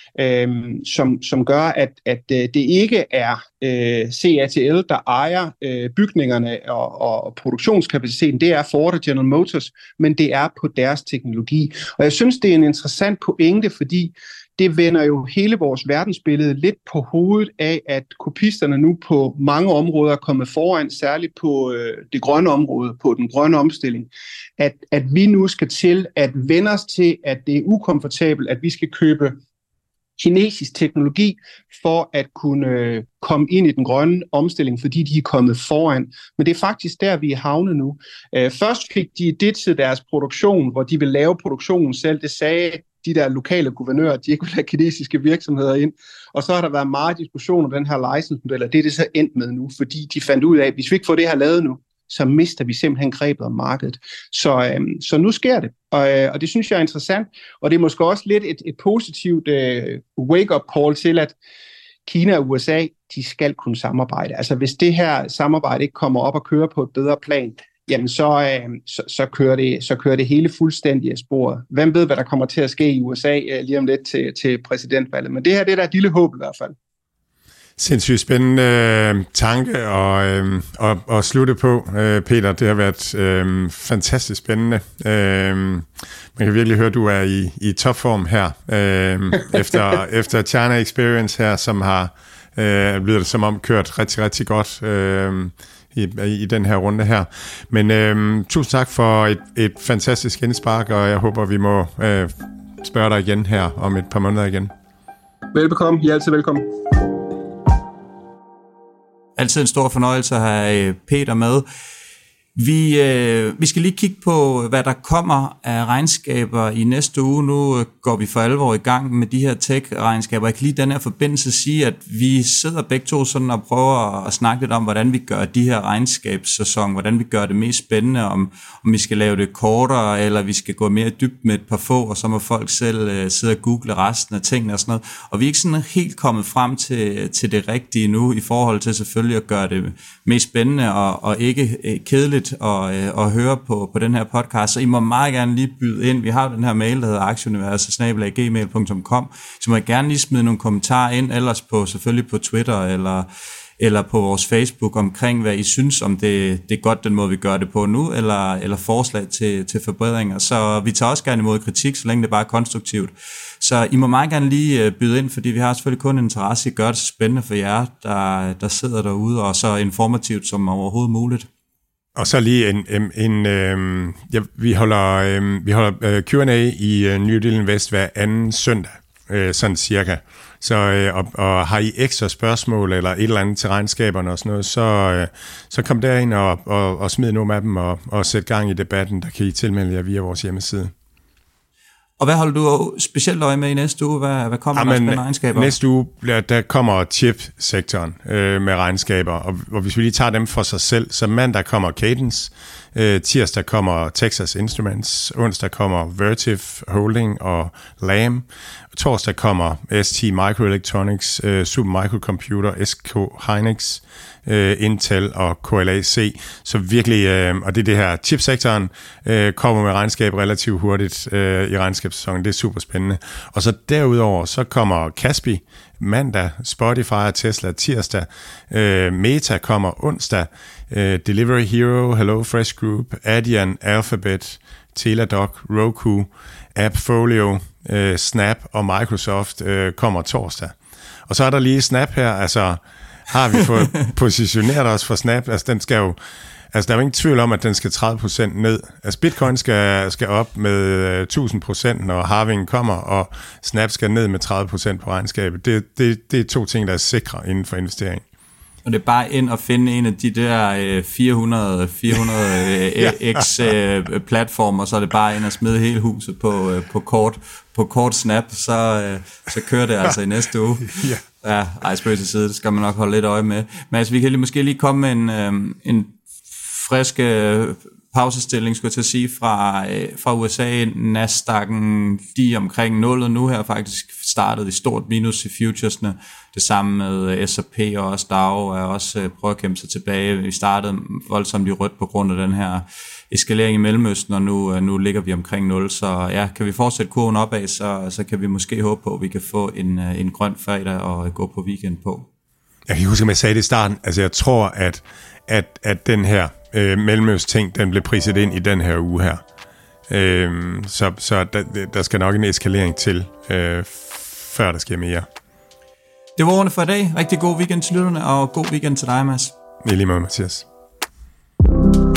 som gør, at det ikke er CATL, der ejer bygningerne og produktionskapaciteten. Det er Ford og General Motors, men det er på deres teknologi. Og jeg synes, det er en interessant pointe, fordi det vender jo hele vores verdensbillede lidt på hovedet af, at kopisterne nu på mange områder er kommet foran, særligt på det grønne område, på den grønne omstilling. At vi nu skal til at vende os til, at det er ukomfortabelt, at vi skal købe kinesisk teknologi for at kunne komme ind i den grønne omstilling, fordi de er kommet foran. Men det er faktisk der, vi er havnet nu. Først fik de ditchet deres produktion, hvor de vil lave produktionen selv. Det sagde de der lokale guvernører, at de ikke vil have kinesiske virksomheder ind. Og så har der været meget diskussion om den her license-model, og det er det så endt med nu, fordi de fandt ud af, at hvis vi ikke får det her lavet nu, så mister vi simpelthen grebet om markedet. Så nu sker det, og det synes jeg er interessant, og det er måske også lidt et positivt wake-up call til, at Kina og USA, de skal kunne samarbejde. Altså hvis det her samarbejde ikke kommer op og kører på et bedre plan, jamen så kører det hele fuldstændig af sporet. Hvem ved, hvad der kommer til at ske i USA lige om lidt til præsidentvalget, men det her det er der et lille håb i hvert fald. Sindssygt spændende tanke at slutte på, Peter. Det har været fantastisk spændende. Man kan virkelig høre, at du er i topform her, efter China Experience her, som har blevet som om kørt rigtig, rigtig godt i den her runde her. Men tusind tak for et fantastisk indspark, og jeg håber, vi må spørge dig igen her om et par måneder igen. Velbekomme. I er altid velkommen. Altid en stor fornøjelse at have Peter med. Vi skal lige kigge på, hvad der kommer af regnskaber i næste uge. Nu går vi for alvor i gang med de her tech-regnskaber. Jeg kan lige den her forbindelse sige, at vi sidder begge to sådan og prøver at snakke lidt om, hvordan vi gør de her regnskabssæson, hvordan vi gør det mest spændende, om vi skal lave det kortere, eller vi skal gå mere dybt med et par få, og så må folk selv sidde og google resten af tingene og sådan noget. Og vi er ikke sådan helt kommet frem til det rigtige nu, i forhold til selvfølgelig at gøre det mest spændende og ikke kedeligt og høre på den her podcast, så I må meget gerne lige byde ind. Vi har den her mail, der hedder aktieuniverset@gmail.com, så må I gerne lige smide nogle kommentarer ind, ellers selvfølgelig på Twitter eller på vores Facebook omkring, hvad I synes om det er godt, den måde vi gør det på nu, eller forslag til forbedringer. Så vi tager også gerne imod kritik, så længe det bare er konstruktivt. Så I må meget gerne lige byde ind, fordi vi har selvfølgelig kun interesse i at gøre det så spændende for jer, der sidder derude, og så informativt som overhovedet muligt. Og så lige vi holder Q&A i New Deal Invest hver anden søndag, sådan cirka. Så og har I ekstra spørgsmål eller et eller andet til regnskaberne og sådan noget, så kom derind og smid nogle af dem og sæt gang i debatten. Der kan I tilmelde jer via vores hjemmeside. Og hvad holder du specielt øje med i næste uge? Hvad kommer der spændende regnskaber? Næste uge, der kommer chip-sektoren med regnskaber, og hvis vi lige tager dem for sig selv, så mandag kommer Cadence, tirsdag kommer Texas Instruments, onsdag kommer Vertiv Holding og Lam, torsdag kommer ST Microelectronics, Supermicrocomputer, SK Hynix, Intel og KLAC. Så virkelig, og det her chipsektoren kommer med regnskab relativt hurtigt i regnskabssæsonen. Det er super spændende. Og så derudover, så kommer Kaspi mandag, Spotify og Tesla tirsdag, Meta kommer onsdag, Delivery Hero, HelloFresh Group, Adyen, Alphabet, Teladoc, Roku, AppFolio, Snap og Microsoft kommer torsdag. Og så er der lige Snap her, altså har vi fået positioneret os for Snap, altså den skal jo, altså der er jo ingen tvivl om, at den skal 30% ned. Altså Bitcoin skal op med 1000%, når halvingen kommer, og Snap skal ned med 30% på regnskabet. Det er to ting, der er sikre inden for investering. Og det er bare ind og finde en af de der 400 x platformer, så er det bare ind og smide hele huset på kort Snap, så kører det altså i næste uge. Ja, spøg til side, det skal man nok holde lidt øje med. Men altså, vi kan måske lige komme med en frisk pausestilling, skulle jeg til at sige, fra USA. Nasdaq'en, de omkring 0, og nu her faktisk startet i stort minus i futuresne. Det samme med S&P og også Dow er også prøvet at kæmpe sig tilbage. Vi startede voldsomt i rødt på grund af den her eskalering i Mellemøsten, og nu ligger vi omkring 0. Så ja, kan vi fortsætte kurven opad, så kan vi måske håbe på, at vi kan få en grøn fredag og gå på weekend på. Jeg kan huske, at jeg sagde det i starten. Altså jeg tror, at den her Mellemøst-ting, den blev priset ind i den her uge her. Så der skal nok en eskalering til, før der sker mere. Det var ordene for i dag. Rigtig god weekend til lytterne, og god weekend til dig, Mads. I lige måde, Mathias.